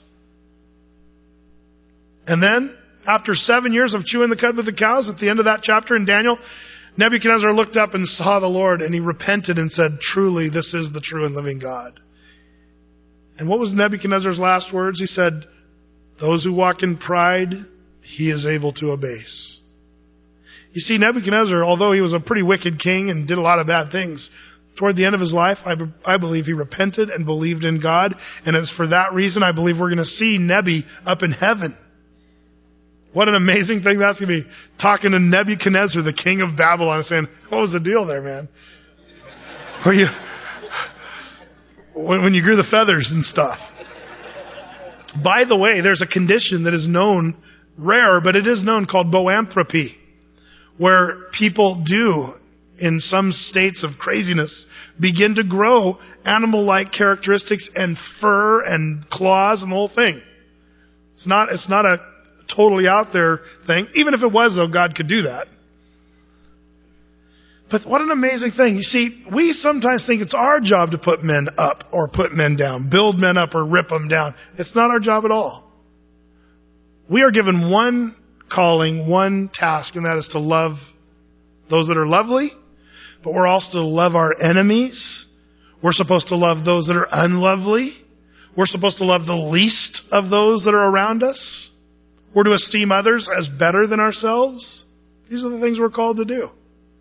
And then, after 7 years of chewing the cud with the cows, at the end of that chapter in Daniel, Nebuchadnezzar looked up and saw the Lord, and he repented and said, truly, this is the true and living God. And what was Nebuchadnezzar's last words? He said, those who walk in pride, he is able to abase. You see, Nebuchadnezzar, although he was a pretty wicked king and did a lot of bad things, toward the end of his life, I believe he repented and believed in God. And it's for that reason I believe we're going to see Nebi up in heaven. What an amazing thing that's going to be. Talking to Nebuchadnezzar, the king of Babylon, saying, what was the deal there, man? When you grew the feathers and stuff. By the way, there's a condition that is known, rare, but it is known, called boanthropy, where people do, in some states of craziness, begin to grow animal-like characteristics and fur and claws and the whole thing. It's not a totally out there thing. Even if it was, though, God could do that. But what an amazing thing. You see, we sometimes think it's our job to put men up or put men down, build men up or rip them down. It's not our job at all. We are given one calling, one task, and that is to love those that are lovely, but we're also to love our enemies. We're supposed to love those that are unlovely. We're supposed to love the least of those that are around us. We're to esteem others as better than ourselves. These are the things we're called to do.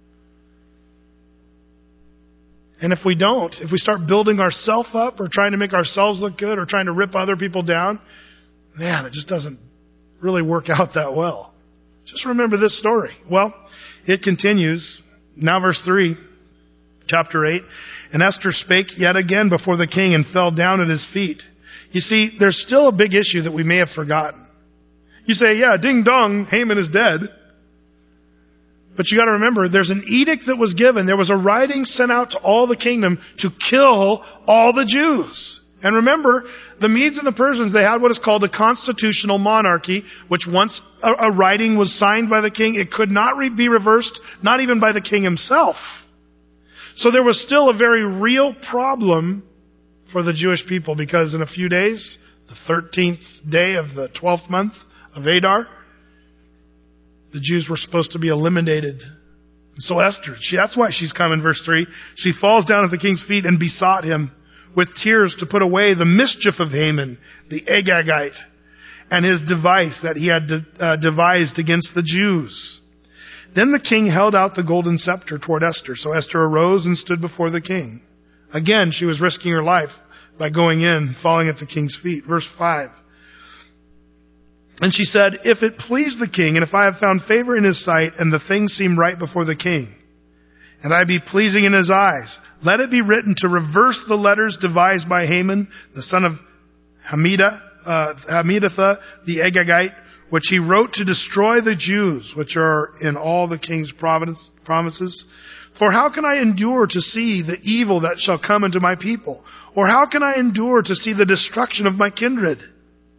And if we don't, if we start building ourselves up or trying to make ourselves look good or trying to rip other people down, man, it just doesn't really work out that well. Just remember this story. Well, it continues. Now verse 3, chapter 8. And Esther spake yet again before the king and fell down at his feet. You see, there's still a big issue that we may have forgotten. You say, yeah, ding dong, Haman is dead. But you got to remember, there's an edict that was given. There was a writing sent out to all the kingdom to kill all the Jews. And remember, the Medes and the Persians, they had what is called a constitutional monarchy, which once a writing was signed by the king, it could not be reversed, not even by the king himself. So there was still a very real problem for the Jewish people, because in a few days, the 13th day of the 12th month of Adar, the Jews were supposed to be eliminated. So Esther, that's why she's come in verse 3. She falls down at the king's feet and besought him with tears to put away the mischief of Haman, the Agagite, and his device that he had devised against the Jews. Then the king held out the golden scepter toward Esther. So Esther arose and stood before the king. Again, she was risking her life by going in, falling at the king's feet. Verse 5. And she said, if it please the king, and if I have found favor in his sight, and the thing seem right before the king, and I be pleasing in his eyes, let it be written to reverse the letters devised by Haman, the son of Hammedatha, the Agagite, which he wrote to destroy the Jews, which are in all the king's provinces. For how can I endure to see the evil that shall come into my people? Or how can I endure to see the destruction of my kindred?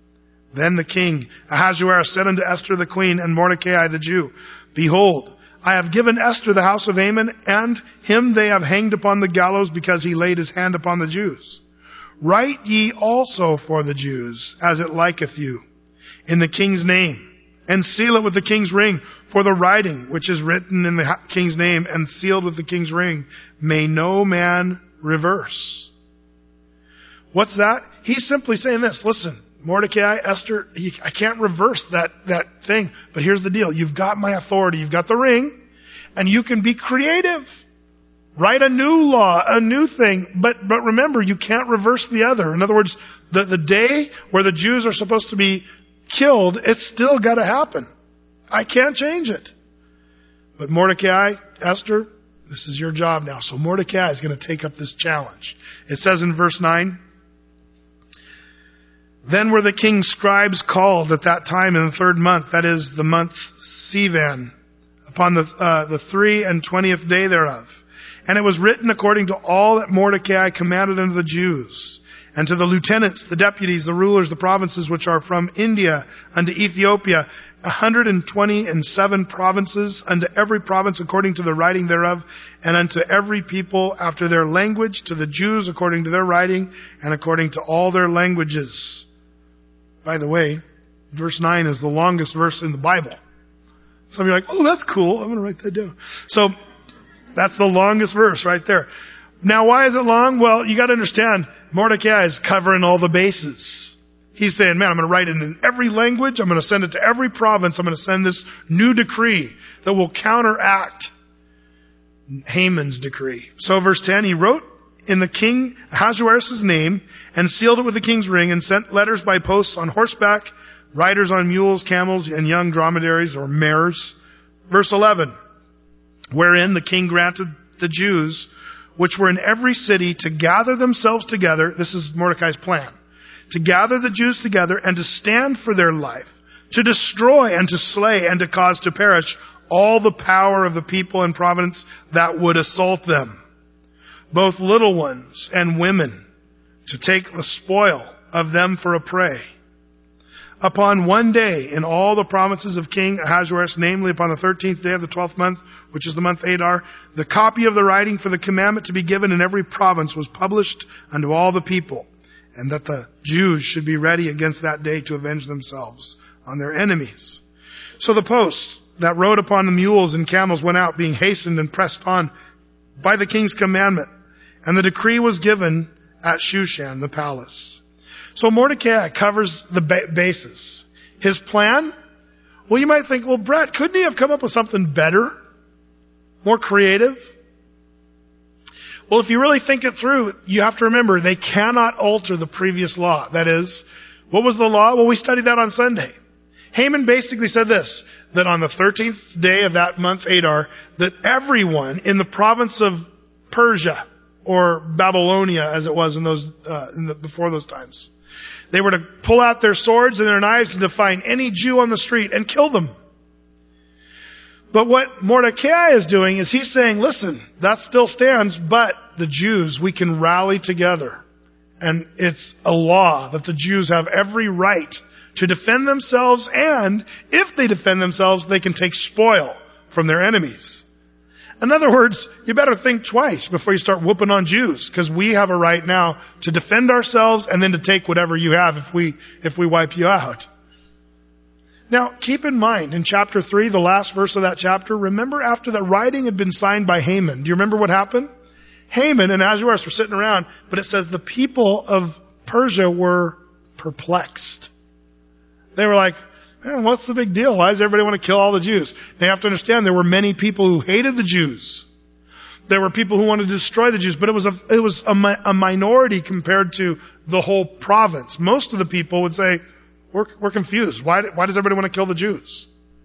Then the king Ahasuerus said unto Esther the queen and Mordecai the Jew, Behold, I have given Esther the house of Haman, and him they have hanged upon the gallows because he laid his hand upon the Jews. Write ye also for the Jews, as it liketh you, in the king's name, and seal it with the king's ring, for the writing which is written in the king's name and sealed with the king's ring may no man reverse. What's that? He's simply saying this. Listen, Mordecai, Esther, I can't reverse that thing. But here's the deal. You've got my authority. You've got the ring. And you can be creative. Write a new law, a new thing. But remember, you can't reverse the other. In other words, the day where the Jews are supposed to be killed, it's still got to happen. I can't change it. But Mordecai, Esther, this is your job now. So Mordecai is going to take up this challenge. It says in verse 9, Then were the king's scribes called at that time in the 3rd month, that is the month Sivan, upon the 23rd day thereof. And it was written according to all that Mordecai commanded unto the Jews, and to the lieutenants, the deputies, the rulers, the provinces which are from India unto Ethiopia, 127 provinces, unto every province according to the writing thereof, and unto every people after their language, to the Jews according to their writing, and according to all their languages. By the way, verse 9 is the longest verse in the Bible. Some of you are like, oh, that's cool. I'm going to write that down. So that's the longest verse right there. Now, why is it long? Well, you got to understand, Mordecai is covering all the bases. He's saying, man, I'm going to write it in every language. I'm going to send it to every province. I'm going to send this new decree that will counteract Haman's decree. So verse 10, he wrote in the king Ahasuerus' name and sealed it with the king's ring and sent letters by posts on horseback, riders on mules, camels, and young dromedaries or mares. Verse 11, wherein the king granted the Jews which were in every city to gather themselves together. This is Mordecai's plan. To gather the Jews together and to stand for their life, to destroy and to slay and to cause to perish all the power of the people and province that would assault them, both little ones and women, to take the spoil of them for a prey. Upon one day in all the provinces of King Ahasuerus, namely upon the 13th day of the 12th month, which is the month Adar, the copy of the writing for the commandment to be given in every province was published unto all the people, and that the Jews should be ready against that day to avenge themselves on their enemies. So the posts that rode upon the mules and camels went out, being hastened and pressed on by the king's commandment. And the decree was given at Shushan, the palace. So Mordecai covers the bases. His plan? Well, you might think, well, Brett, couldn't he have come up with something better? More creative? Well, if you really think it through, you have to remember they cannot alter the previous law. That is, what was the law? Well, we studied that on Sunday. Haman basically said this, that on the 13th day of that month, Adar, that everyone in the province of Persia, or Babylonia as it was in those, before those times, they were to pull out their swords and their knives and to find any Jew on the street and kill them. But what Mordecai is doing is he's saying, listen, that still stands, but the Jews, we can rally together. And it's a law that the Jews have every right to defend themselves, and if they defend themselves, they can take spoil from their enemies. In other words, you better think twice before you start whooping on Jews, because we have a right now to defend ourselves and then to take whatever you have if we wipe you out. Now, keep in mind, in chapter 3, the last verse of that chapter, remember after the writing had been signed by Haman, do you remember what happened? Haman and Ahasuerus were sitting around, but it says the people of Persia were perplexed. They were like, man, what's the big deal? Why does everybody want to kill all the Jews? They have to understand there were many people who hated the Jews. There were people who wanted to destroy the Jews, but it was a minority compared to the whole province. Most of the people would say, we're confused. Why does everybody want to kill the Jews?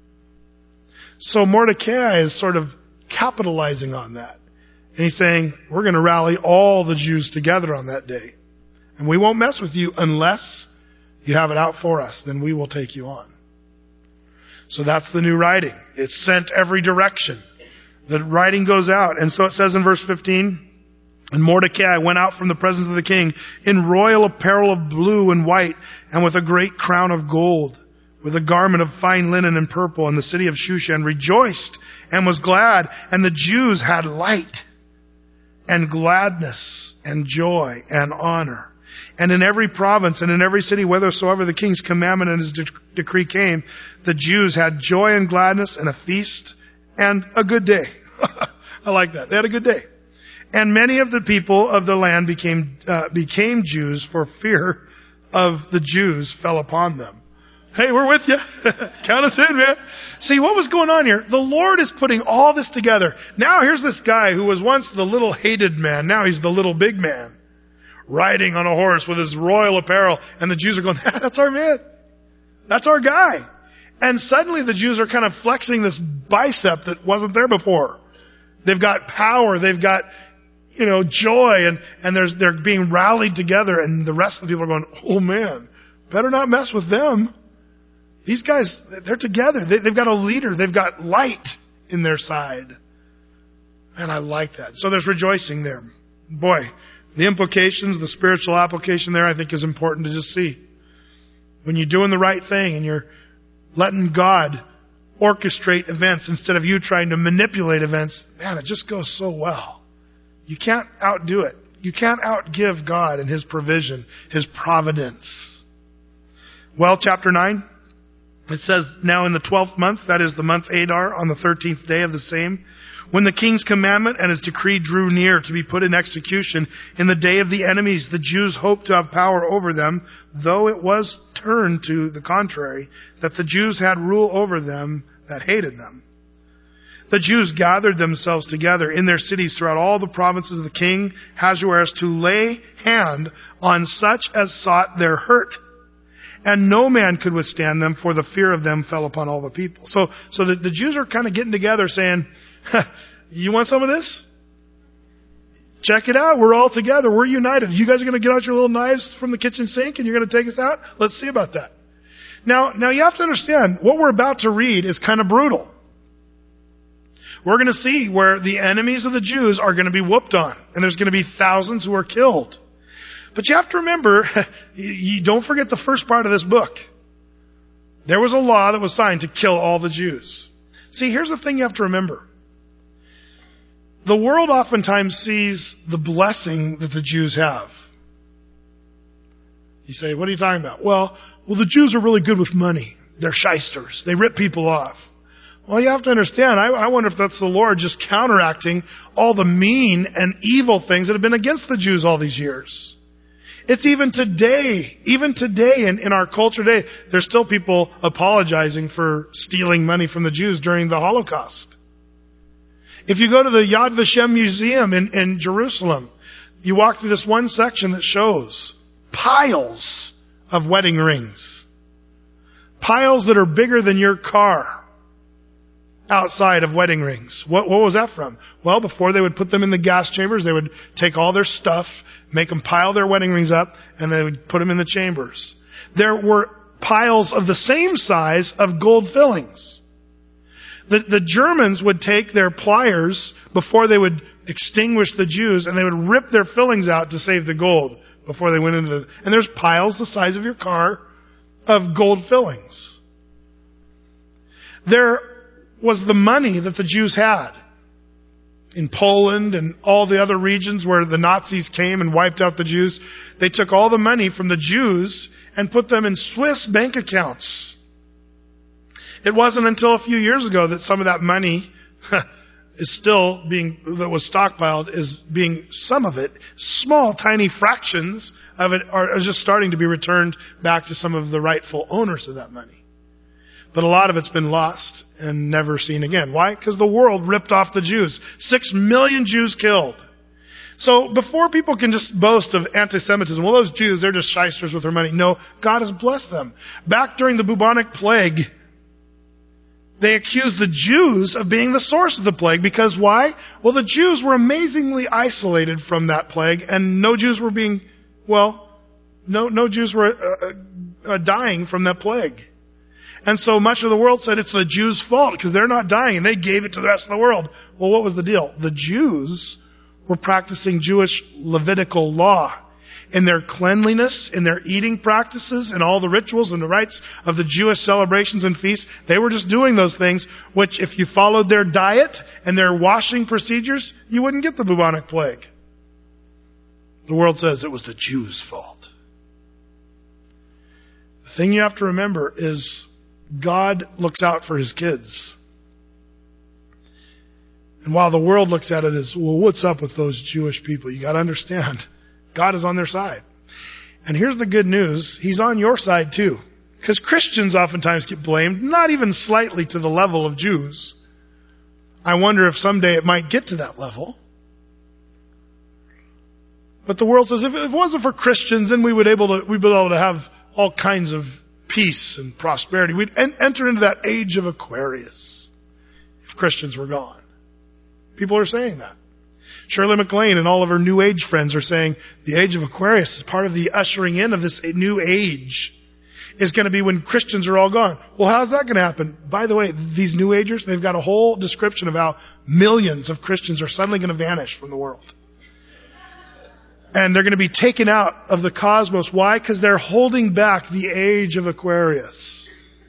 So Mordecai is sort of capitalizing on that. And he's saying, we're going to rally all the Jews together on that day. And we won't mess with you unless you have it out for us. Then we will take you on. So that's the new writing. It's sent every direction. The writing goes out. And so it says in verse 15, And Mordecai went out from the presence of the king in royal apparel of blue and white, and with a great crown of gold, with a garment of fine linen and purple. And the city of Shushan rejoiced and was glad, and the Jews had light and gladness and joy and honor. And in every province and in every city, whithersoever the king's commandment and his decree came, the Jews had joy and gladness and a feast and a good day. I like that. They had a good day. And many of the people of the land became Jews, for fear of the Jews fell upon them. Hey, we're with you. Count us in, man. See, what was going on here? The Lord is putting all this together. Now here's this guy who was once the little hated man. Now he's the little big man, riding on a horse with his royal apparel. And the Jews are going, that's our man. That's our guy. And suddenly the Jews are kind of flexing this bicep that wasn't there before. They've got power. They've got, joy, and they're being rallied together, and the rest of the people are going, oh man, better not mess with them. These guys, they're together. They've got a leader. They've got light in their side. And I like that. So there's rejoicing there. Boy, the implications, the spiritual application there, I think is important to just see. When you're doing the right thing and you're letting God orchestrate events instead of you trying to manipulate events, man, it just goes so well. You can't outdo it. You can't outgive God and His provision, His providence. Well, chapter 9, it says, now in the 12th month, that is the month Adar, on the 13th day of the same, when the king's commandment and his decree drew near to be put in execution, in the day of the enemies, the Jews hoped to have power over them, though it was turned to the contrary, that the Jews had rule over them that hated them. The Jews gathered themselves together in their cities throughout all the provinces of the king Ahasuerus to lay hand on such as sought their hurt. And no man could withstand them, for the fear of them fell upon all the people. So the Jews are kind of getting together saying, you want some of this? Check it out. We're all together. We're united. You guys are going to get out your little knives from the kitchen sink and you're going to take us out? Let's see about that. Now you have to understand, what we're about to read is kind of brutal. We're going to see where the enemies of the Jews are going to be whooped on, and there's going to be thousands who are killed. But you have to remember, you don't forget the first part of this book. There was a law that was signed to kill all the Jews. See, here's the thing you have to remember. The world oftentimes sees the blessing that the Jews have. You say, what are you talking about? Well, the Jews are really good with money. They're shysters. They rip people off. Well, you have to understand, I wonder if that's the Lord just counteracting all the mean and evil things that have been against the Jews all these years. It's even today in our culture today, there's still people apologizing for stealing money from the Jews during the Holocaust. If you go to the Yad Vashem Museum in Jerusalem, you walk through this one section that shows piles of wedding rings. Piles that are bigger than your car. Outside of wedding rings. What was that from? Well, before they would put them in the gas chambers, they would take all their stuff, make them pile their wedding rings up, and they would put them in the chambers. There were piles of the same size of gold fillings. The Germans would take their pliers before they would extinguish the Jews, and they would rip their fillings out to save the gold before they went into and there's piles the size of your car of gold fillings. There was the money that the Jews had in Poland and all the other regions where the Nazis came and wiped out the Jews. They took all the money from the Jews and put them in Swiss bank accounts. It wasn't until a few years ago that some of that money that was stockpiled is being, some of it, small, tiny fractions of it are just starting to be returned back to some of the rightful owners of that money. But a lot of it's been lost and never seen again. Why? Because the world ripped off the Jews. 6 million Jews killed. So before people can just boast of anti-Semitism, well, those Jews, they're just shysters with their money. No, God has blessed them. Back during the bubonic plague, they accused the Jews of being the source of the plague. Because why? Well, the Jews were amazingly isolated from that plague, and no Jews were dying from that plague. And so much of the world said it's the Jews' fault because they're not dying, and they gave it to the rest of the world. Well, what was the deal? The Jews were practicing Jewish Levitical law. In their cleanliness, in their eating practices, and all the rituals and the rites of the Jewish celebrations and feasts, they were just doing those things, which if you followed their diet and their washing procedures, you wouldn't get the bubonic plague. The world says it was the Jews' fault. The thing you have to remember is God looks out for his kids. And while the world looks at it as, well, what's up with those Jewish people? You got to understand, God is on their side. And here's the good news. He's on your side too. Because Christians oftentimes get blamed, not even slightly to the level of Jews. I wonder if someday it might get to that level. But the world says if it wasn't for Christians, then we'd be able to have all kinds of peace and prosperity. We'd enter into that age of Aquarius if Christians were gone. People are saying that. Shirley MacLaine and all of her New Age friends are saying the age of Aquarius is part of the ushering in of this new age is going to be when Christians are all gone. Well, how's that going to happen? By the way, these New Agers, they've got a whole description of how millions of Christians are suddenly going to vanish from the world. And they're going to be taken out of the cosmos. Why? Because they're holding back the age of Aquarius.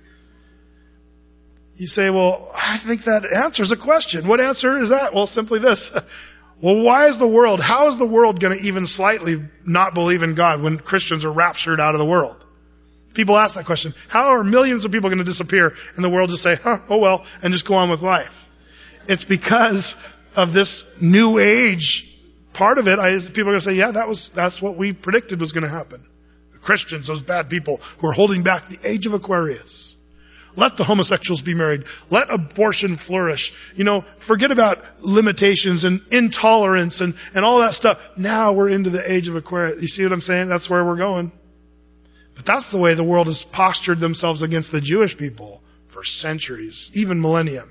You say, well, I think that answers a question. What answer is that? Well, simply this. Well, how is the world going to even slightly not believe in God when Christians are raptured out of the world? People ask that question. How are millions of people going to disappear and the world just say, oh well, and just go on with life? It's because of this new age part of it. People are going to say, yeah, that's what we predicted was going to happen. The Christians, those bad people who are holding back the age of Aquarius. Let the homosexuals be married. Let abortion flourish. Forget about limitations and intolerance and all that stuff. Now we're into the age of Aquarius. You see what I'm saying? That's where we're going. But that's the way the world has postured themselves against the Jewish people for centuries, even millennia.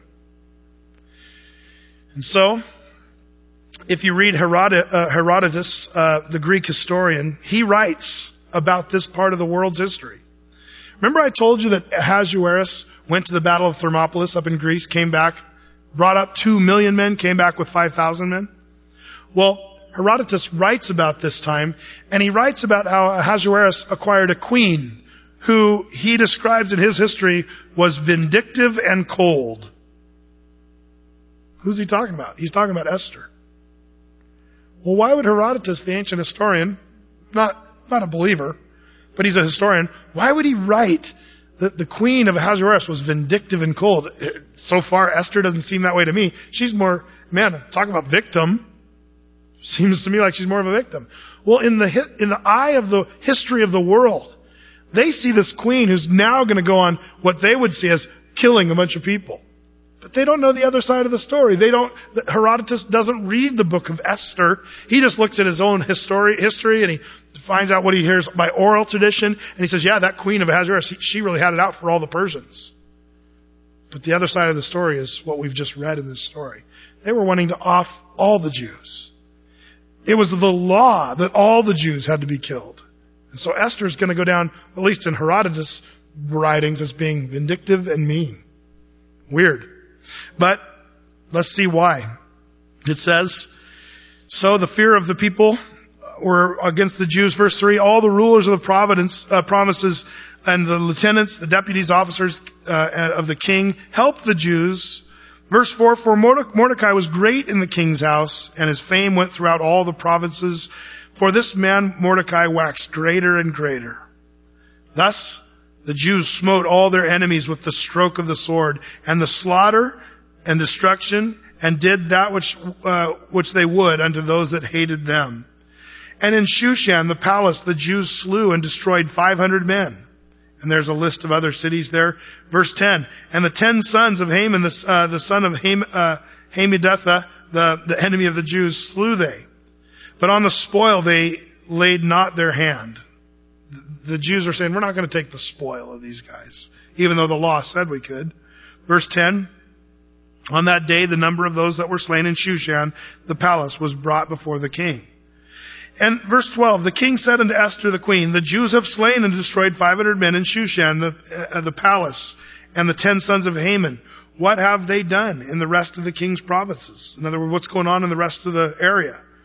And so, if you read Herodotus, the Greek historian, he writes about this part of the world's history. Remember I told you that Ahasuerus went to the Battle of Thermopylae up in Greece, came back, brought up 2 million men, came back with 5,000 men? Well, Herodotus writes about this time, and he writes about how Ahasuerus acquired a queen who he describes in his history was vindictive and cold. Who's he talking about? He's talking about Esther. Well, why would Herodotus, the ancient historian, not a believer, but he's a historian, why would he write that the queen of Ahasuerus was vindictive and cold? So far, Esther doesn't seem that way to me. She's more, talk about victim. Seems to me like she's more of a victim. Well, in the eye of the history of the world, they see this queen who's now going to go on what they would see as killing a bunch of people. But they don't know the other side of the story. Herodotus doesn't read the book of Esther. He just looks at his own history and he finds out what he hears by oral tradition. And he says, yeah, that queen of Ahasuerus, she really had it out for all the Persians. But the other side of the story is what we've just read in this story. They were wanting to off all the Jews. It was the law that all the Jews had to be killed. And so Esther's going to go down, at least in Herodotus' writings, as being vindictive and mean. Weird. But let's see why. It says, so the fear of the people were against the Jews. Verse 3, all the rulers of the provinces and the lieutenants, the deputies, officers of the king helped the Jews. Verse 4, for Mordecai was great in the king's house, and his fame went throughout all the provinces. For this man Mordecai waxed greater and greater. Thus the Jews smote all their enemies with the stroke of the sword, and the slaughter and destruction, and did that which they would unto those that hated them. And in Shushan, the palace, the Jews slew and destroyed 500 men. And there's a list of other cities there. Verse 10, and the 10 sons of Haman, the son of Hammedatha, the enemy of the Jews, slew they. But on the spoil they laid not their hand. The Jews are saying, we're not going to take the spoil of these guys, even though the law said we could. Verse 10, on that day the number of those that were slain in Shushan, the palace, was brought before the king. And verse 12, the king said unto Esther the queen, the Jews have slain and destroyed 500 men in Shushan, the palace, and the 10 sons of Haman. What have they done in the rest of the king's provinces? In other words, what's going on in the rest of the area?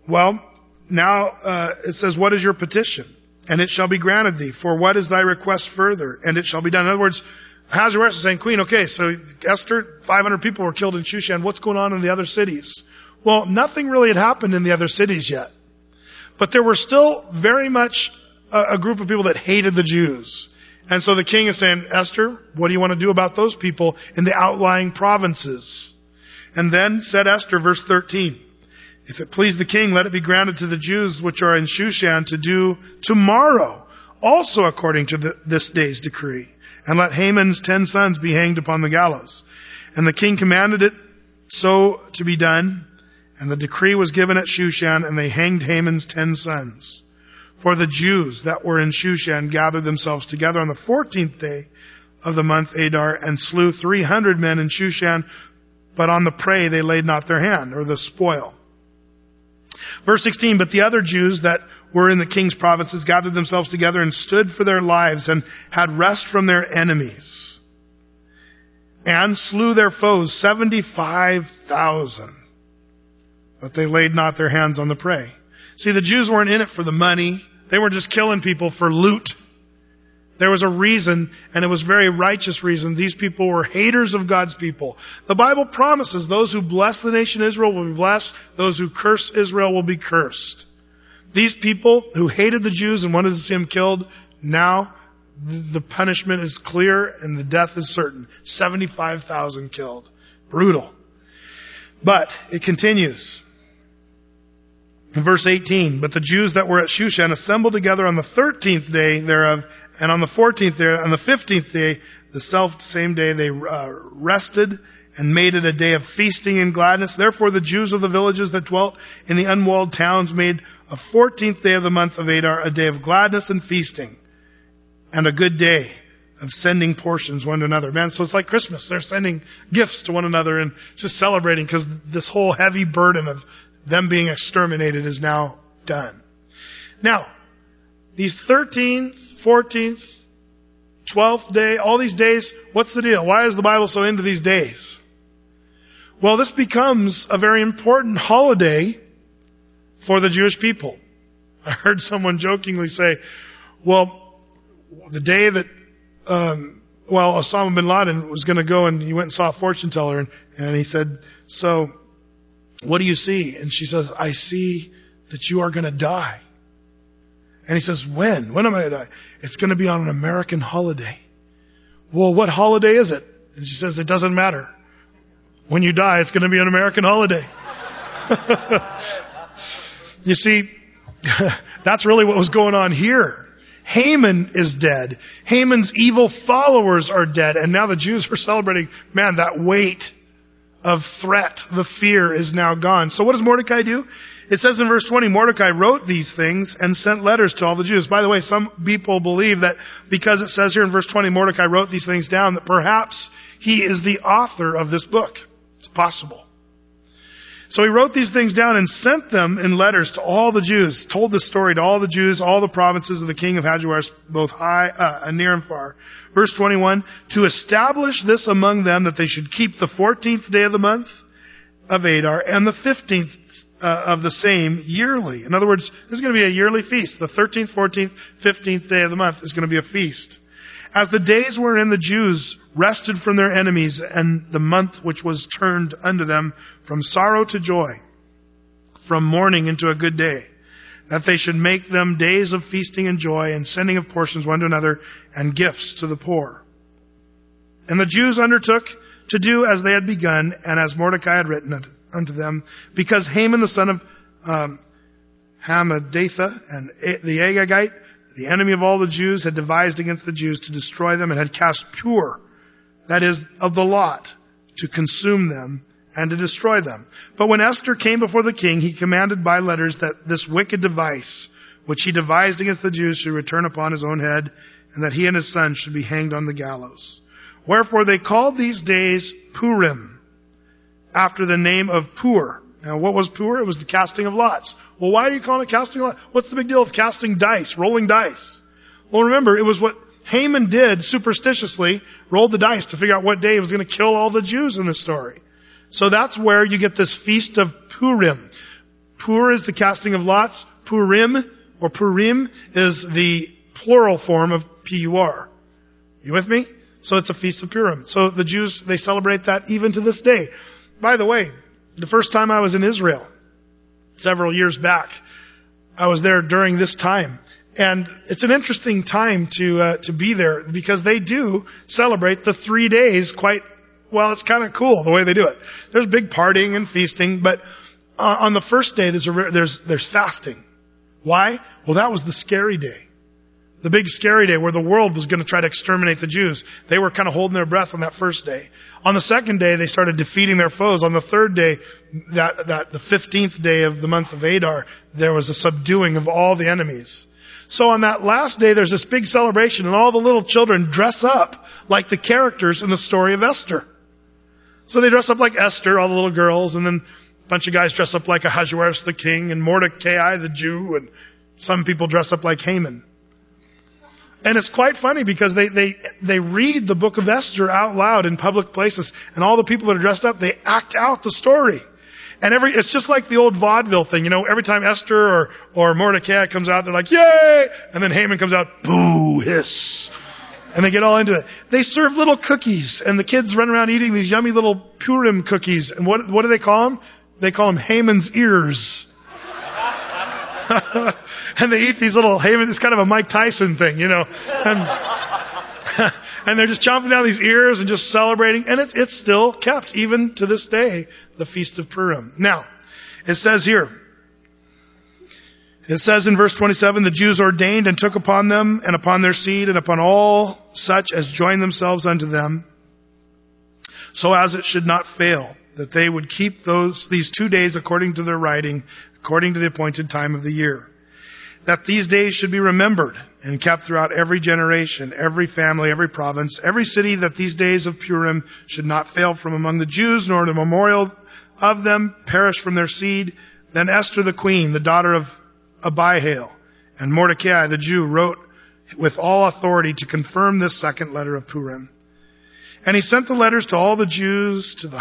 Well, now it says, what is your petition? And it shall be granted thee. For what is thy request further? And it shall be done. In other words, Ahasuerus is saying, Queen, okay, so Esther, 500 people were killed in Shushan. What's going on in the other cities? Well, nothing really had happened in the other cities yet. But there were still very much a group of people that hated the Jews. And so the king is saying, Esther, what do you want to do about those people in the outlying provinces? And then said Esther, verse 13, if it please the king, let it be granted to the Jews which are in Shushan to do tomorrow, also according to this day's decree. And let Haman's 10 sons be hanged upon the gallows. And the king commanded it so to be done. And the decree was given at Shushan, and they hanged Haman's 10 sons. For the Jews that were in Shushan gathered themselves together on the 14th day of the month Adar, and slew 300 men in Shushan, but on the prey they laid not their hand, or the spoil. Verse 16, but the other Jews that were in the king's provinces gathered themselves together and stood for their lives and had rest from their enemies, and slew their foes 75,000. But they laid not their hands on the prey. See, the Jews weren't in it for the money. They weren't just killing people for loot. There was a reason, and it was a very righteous reason. These people were haters of God's people. The Bible promises those who bless the nation Israel will be blessed. Those who curse Israel will be cursed. These people who hated the Jews and wanted to see them killed, now the punishment is clear and the death is certain. 75,000 killed. Brutal. But it continues. In verse 18, but the Jews that were at Shushan assembled together on the 13th day thereof, and on the 14th day, on the 15th day, the same day, they rested and made it a day of feasting and gladness. Therefore the Jews of the villages that dwelt in the unwalled towns made a 14th day of the month of Adar a day of gladness and feasting, and a good day of sending portions one to another. Man, so it's like Christmas. They're sending gifts to one another and just celebrating because this whole heavy burden of them being exterminated is now done. Now, these 13th, 14th, 12th day, all these days, what's the deal? Why is the Bible so into these days? Well, this becomes a very important holiday for the Jewish people. I heard someone jokingly say, well, the day that, Osama bin Laden was going to go and he went and saw a fortune teller and he said, so, what do you see? And she says, I see that you are going to die. And he says, when? When am I going to die? It's going to be on an American holiday. Well, what holiday is it? And she says, it doesn't matter. When you die, it's going to be an American holiday. You see, that's really what was going on here. Haman is dead. Haman's evil followers are dead. And now the Jews are celebrating, man, that weight of threat, the fear is now gone. So what does Mordecai do? It says in verse 20, Mordecai wrote these things and sent letters to all the Jews. By the way, some people believe that because it says here in verse 20, Mordecai wrote these things down, that perhaps he is the author of this book. It's possible. So he wrote these things down and sent them in letters to all the Jews, told the story to all the Jews, all the provinces of the king of Ahasuerus, both near and far. Verse 21, to establish this among them that they should keep the 14th day of the month of Adar and the 15th of the same yearly. In other words, there's going to be a yearly feast. The 13th, 14th, 15th day of the month is going to be a feast. As the days wherein the Jews rested from their enemies, and the month which was turned unto them from sorrow to joy, from mourning into a good day, that they should make them days of feasting and joy, and sending of portions one to another, and gifts to the poor. And the Jews undertook to do as they had begun, and as Mordecai had written unto them, because Haman the son of Hammedatha, and the Agagite, the enemy of all the Jews, had devised against the Jews to destroy them, and had cast pur, that is, of the lot, to consume them and to destroy them. But when Esther came before the king, he commanded by letters that this wicked device, which he devised against the Jews, should return upon his own head, and that he and his sons should be hanged on the gallows. Wherefore they called these days Purim, after the name of Pur. Now what was Pur? It was the casting of lots. Well, why do you call it casting of lots? What's the big deal of casting dice, rolling dice? Well, remember, it was what Haman did superstitiously, rolled the dice to figure out what day he was going to kill all the Jews in this story. So that's where you get this feast of Purim. Pur is the casting of lots. Purim or Purim is the plural form of P-U-R. You with me? So it's a Feast of Purim. So the Jews, they celebrate that even to this day. By the way, the first time I was in Israel, several years back, I was there during this time. And it's an interesting time to be there because they do celebrate the 3 days quite well. It's kind of cool the way they do it. There's big partying and feasting, but on the first day there's fasting. Why? Well, that was the scary day. The big scary day where the world was going to try to exterminate the Jews. They were kind of holding their breath on that first day. On the second day, they started defeating their foes. On the third day, the 15th day of the month of Adar, there was a subduing of all the enemies. So on that last day, there's this big celebration, and all the little children dress up like the characters in the story of Esther. So they dress up like Esther, all the little girls, and then a bunch of guys dress up like Ahasuerus the king, and Mordecai the Jew, and some people dress up like Haman. And it's quite funny because they read the book of Esther out loud in public places, and all the people that are dressed up, they act out the story. And it's just like the old vaudeville thing, every time Esther or Mordecai comes out, they're like, yay! And then Haman comes out, boo, hiss. And they get all into it. They serve little cookies, and the kids run around eating these yummy little Purim cookies. And what do they call them? They call them Haman's ears. And they eat these little Haman, it's kind of a Mike Tyson thing, And they're just chomping down these ears and just celebrating. And it's still kept, even to this day, the Feast of Purim. Now, it says here, it says in verse 27, the Jews ordained and took upon them and upon their seed and upon all such as joined themselves unto them, so as it should not fail, that they would keep these 2 days according to their writing, according to the appointed time of the year. That these days should be remembered and kept throughout every generation, every family, every province, every city, that these days of Purim should not fail from among the Jews, nor the memorial of them perish from their seed. Then Esther the queen, the daughter of Abihail, and Mordecai the Jew wrote with all authority to confirm this second letter of Purim. And he sent the letters to all the Jews, to the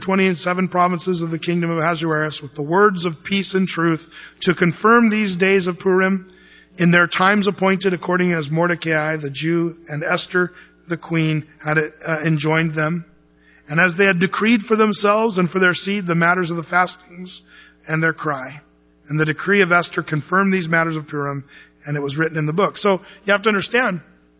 127 provinces of the kingdom of Ahasuerus, with the words of peace and truth, to confirm these days of Purim in their times appointed, according as Mordecai the Jew and Esther the queen had enjoined them, and as they had decreed for themselves and for their seed the matters of the fastings and their cry. And the decree of Esther confirmed these matters of Purim, and it was written in the book. So you have to understand,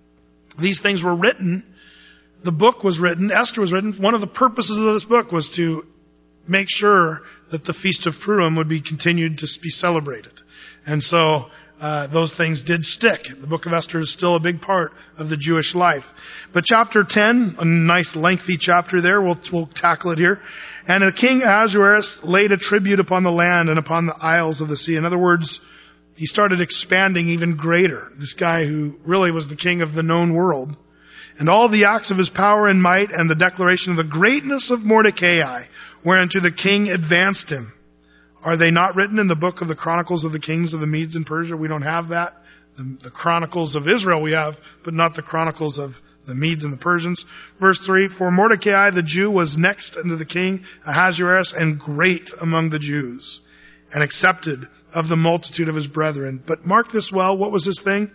these things were written. The book was written, Esther was written. One of the purposes of this book was to make sure that the Feast of Purim would be continued to be celebrated. And so those things did stick. The book of Esther is still a big part of the Jewish life. But chapter 10, a nice lengthy chapter there, we'll tackle it here. And the king Ahasuerus laid a tribute upon the land and upon the isles of the sea. In other words, he started expanding even greater. This guy who really was the king of the known world. And all the acts of his power and might, and the declaration of the greatness of Mordecai, whereunto the king advanced him. Are they not written in the book of the Chronicles of the Kings of the Medes and Persia? We don't have that. The Chronicles of Israel we have, but not the Chronicles of the Medes and the Persians. Verse 3, for Mordecai the Jew was next unto the king Ahasuerus, and great among the Jews, and accepted of the multitude of his brethren. But mark this well, what was his thing?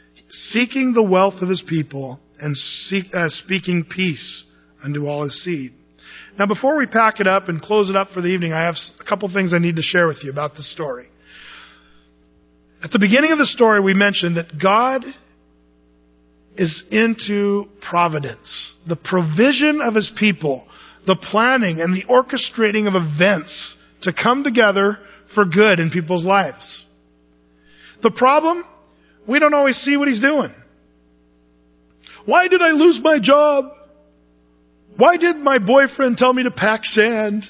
Seeking the wealth of his people, and speaking peace unto all his seed. Now, before we pack it up and close it up for the evening, I have a couple things I need to share with you about this story. At the beginning of the story, we mentioned that God is into providence, the provision of his people, the planning and the orchestrating of events to come together for good in people's lives. The problem, we don't always see what he's doing. Why did I lose my job? Why did my boyfriend tell me to pack sand?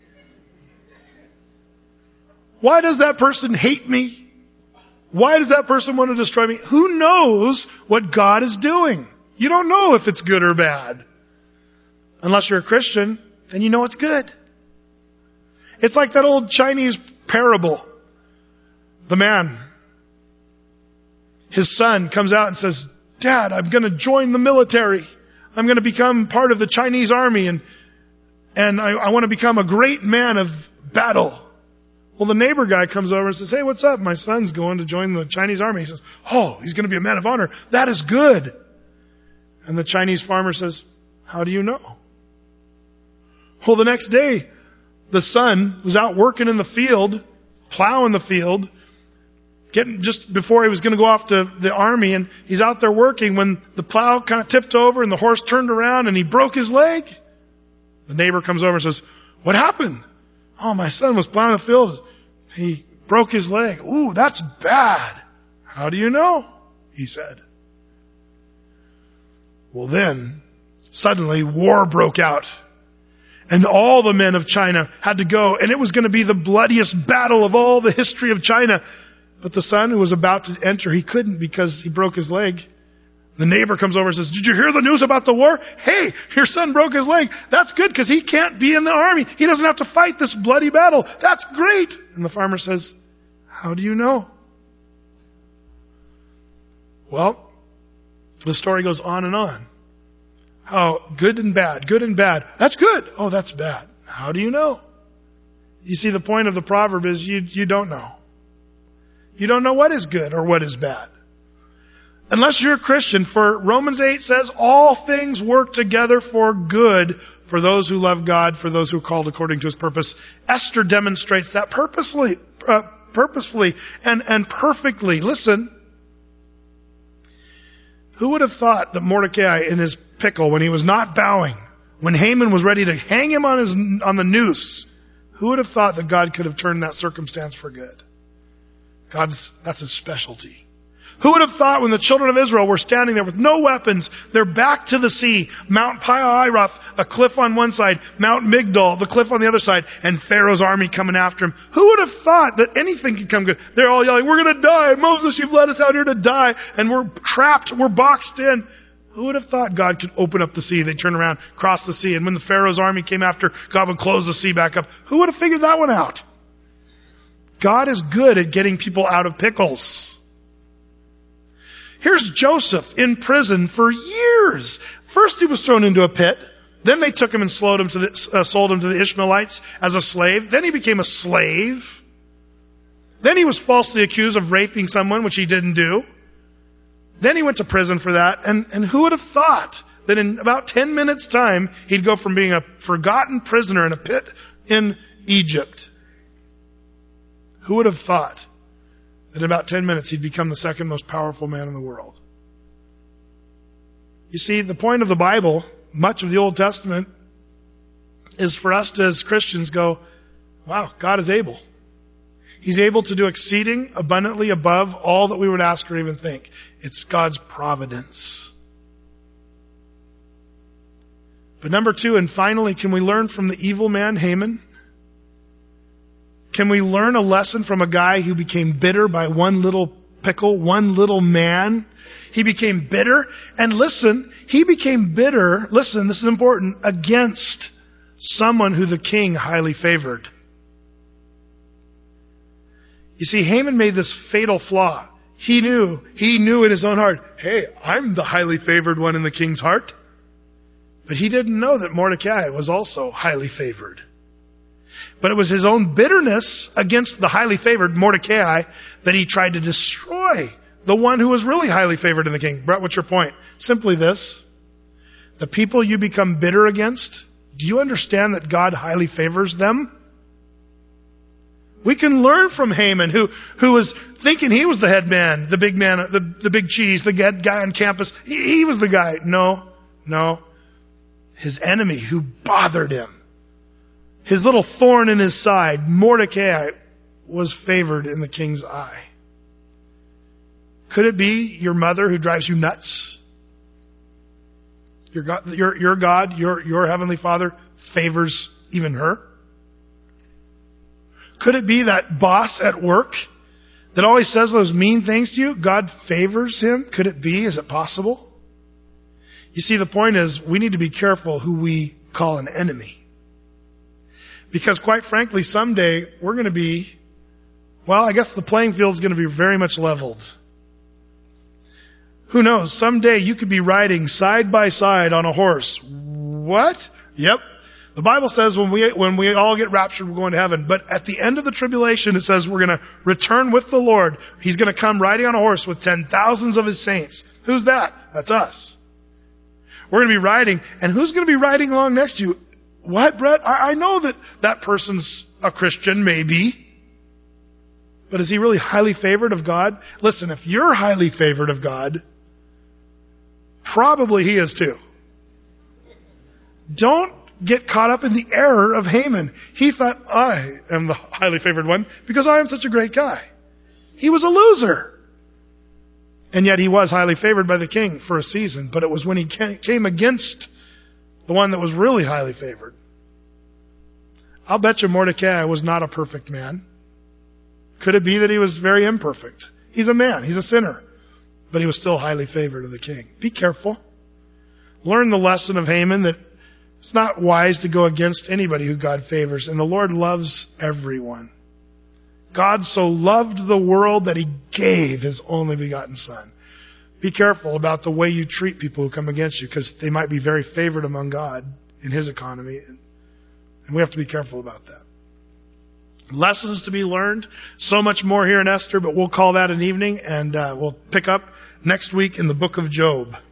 Why does that person hate me? Why does that person want to destroy me? Who knows what God is doing? You don't know if it's good or bad. Unless you're a Christian, then you know it's good. It's like that old Chinese parable. The man, his son comes out and says, Dad, I'm going to join the military. I'm going to become part of the Chinese army and I want to become a great man of battle. Well, the neighbor guy comes over and says, hey, what's up? My son's going to join the Chinese army. He says, oh, he's going to be a man of honor. That is good. And the Chinese farmer says, how do you know? Well, the next day, the son was out working in the field, plowing the field, getting just before he was going to go off to the army, and he's out there working when the plow kind of tipped over and the horse turned around and he broke his leg. The neighbor comes over and says, what happened? Oh, my son was plowing the field. He broke his leg. Ooh, that's bad. How do you know? He said. Well, then, suddenly war broke out. And all the men of China had to go. And it was going to be the bloodiest battle of all the history of China. But the son who was about to enter, he couldn't because he broke his leg. The neighbor comes over and says, did you hear the news about the war? Hey, your son broke his leg. That's good because he can't be in the army. He doesn't have to fight this bloody battle. That's great. And the farmer says, how do you know? Well, the story goes on and on. How good and bad, good and bad. That's good. Oh, that's bad. How do you know? You see, the point of the proverb is you don't know. You don't know what is good or what is bad. Unless you're a Christian, for Romans 8 says all things work together for good for those who love God, for those who are called according to His purpose. Esther demonstrates that purposefully and perfectly. Listen, who would have thought that Mordecai in his pickle, when he was not bowing, when Haman was ready to hang him on the noose, who would have thought that God could have turned that circumstance for good? That's His specialty. Who would have thought when the children of Israel were standing there with no weapons, their back to the sea, Mount Pi-hahiroth, a cliff on one side, Mount Migdol, the cliff on the other side, and Pharaoh's army coming after him? Who would have thought that anything could come good? They're all yelling, we're going to die. Moses, you've led us out here to die. And we're trapped. We're boxed in. Who would have thought God could open up the sea? They'd turn around, cross the sea. And when the Pharaoh's army came after, God would close the sea back up. Who would have figured that one out? God is good at getting people out of pickles. Here's Joseph in prison for years. First he was thrown into a pit. Then they took him and sold him to the Ishmaelites as a slave. Then he became a slave. Then he was falsely accused of raping someone, which he didn't do. Then he went to prison for that. And who would have thought that in about 10 minutes time, he'd go from being a forgotten prisoner in a pit in Egypt. Who would have thought that in about 10 minutes he'd become the second most powerful man in the world? You see, the point of the Bible, much of the Old Testament, is for us to, as Christians, go, wow, God is able. He's able to do exceeding abundantly above all that we would ask or even think. It's God's providence. But number two, and finally, can we learn from the evil man Haman? Can we learn a lesson from a guy who became bitter by one little pickle, one little man? He became bitter. And listen, he became bitter, listen, this is important, against someone who the king highly favored. You see, Haman made this fatal flaw. He knew in his own heart, hey, I'm the highly favored one in the king's heart. But he didn't know that Mordecai was also highly favored. But it was his own bitterness against the highly favored Mordecai that he tried to destroy the one who was really highly favored in the king. Brett, what's your point? Simply this. The people you become bitter against, do you understand that God highly favors them? We can learn from Haman, who was thinking he was the head man, the big man, the big cheese, the head guy on campus. He was the guy. No. His enemy who bothered him. His little thorn in his side, Mordecai, was favored in the king's eye. Could it be your mother who drives you nuts? Your God, your heavenly Father favors even her? Could it be that boss at work that always says those mean things to you? God favors him? Could it be? Is it possible? You see, the point is we need to be careful who we call an enemy. Because quite frankly, someday we're going to be, well, I guess the playing field is going to be very much leveled. Who knows? Someday you could be riding side by side on a horse. What? Yep. The Bible says when we all get raptured, we're going to heaven. But at the end of the tribulation, it says we're going to return with the Lord. He's going to come riding on a horse with 10,000s of his saints. Who's that? That's us. We're going to be riding. And who's going to be riding along next to you? What, Brett? I know that person's a Christian, maybe. But is he really highly favored of God? Listen, if you're highly favored of God, probably he is too. Don't get caught up in the error of Haman. He thought, I am the highly favored one because I am such a great guy. He was a loser. And yet he was highly favored by the king for a season. But it was when he came against the one that was really highly favored. I'll bet you Mordecai was not a perfect man. Could it be that he was very imperfect? He's a man. He's a sinner. But he was still highly favored of the king. Be careful. Learn the lesson of Haman that it's not wise to go against anybody who God favors. And the Lord loves everyone. God so loved the world that he gave his only begotten Son. Be careful about the way you treat people who come against you, because they might be very favored among God in his economy. And we have to be careful about that. Lessons to be learned. So much more here in Esther, but we'll call that an evening, and we'll pick up next week in the book of Job.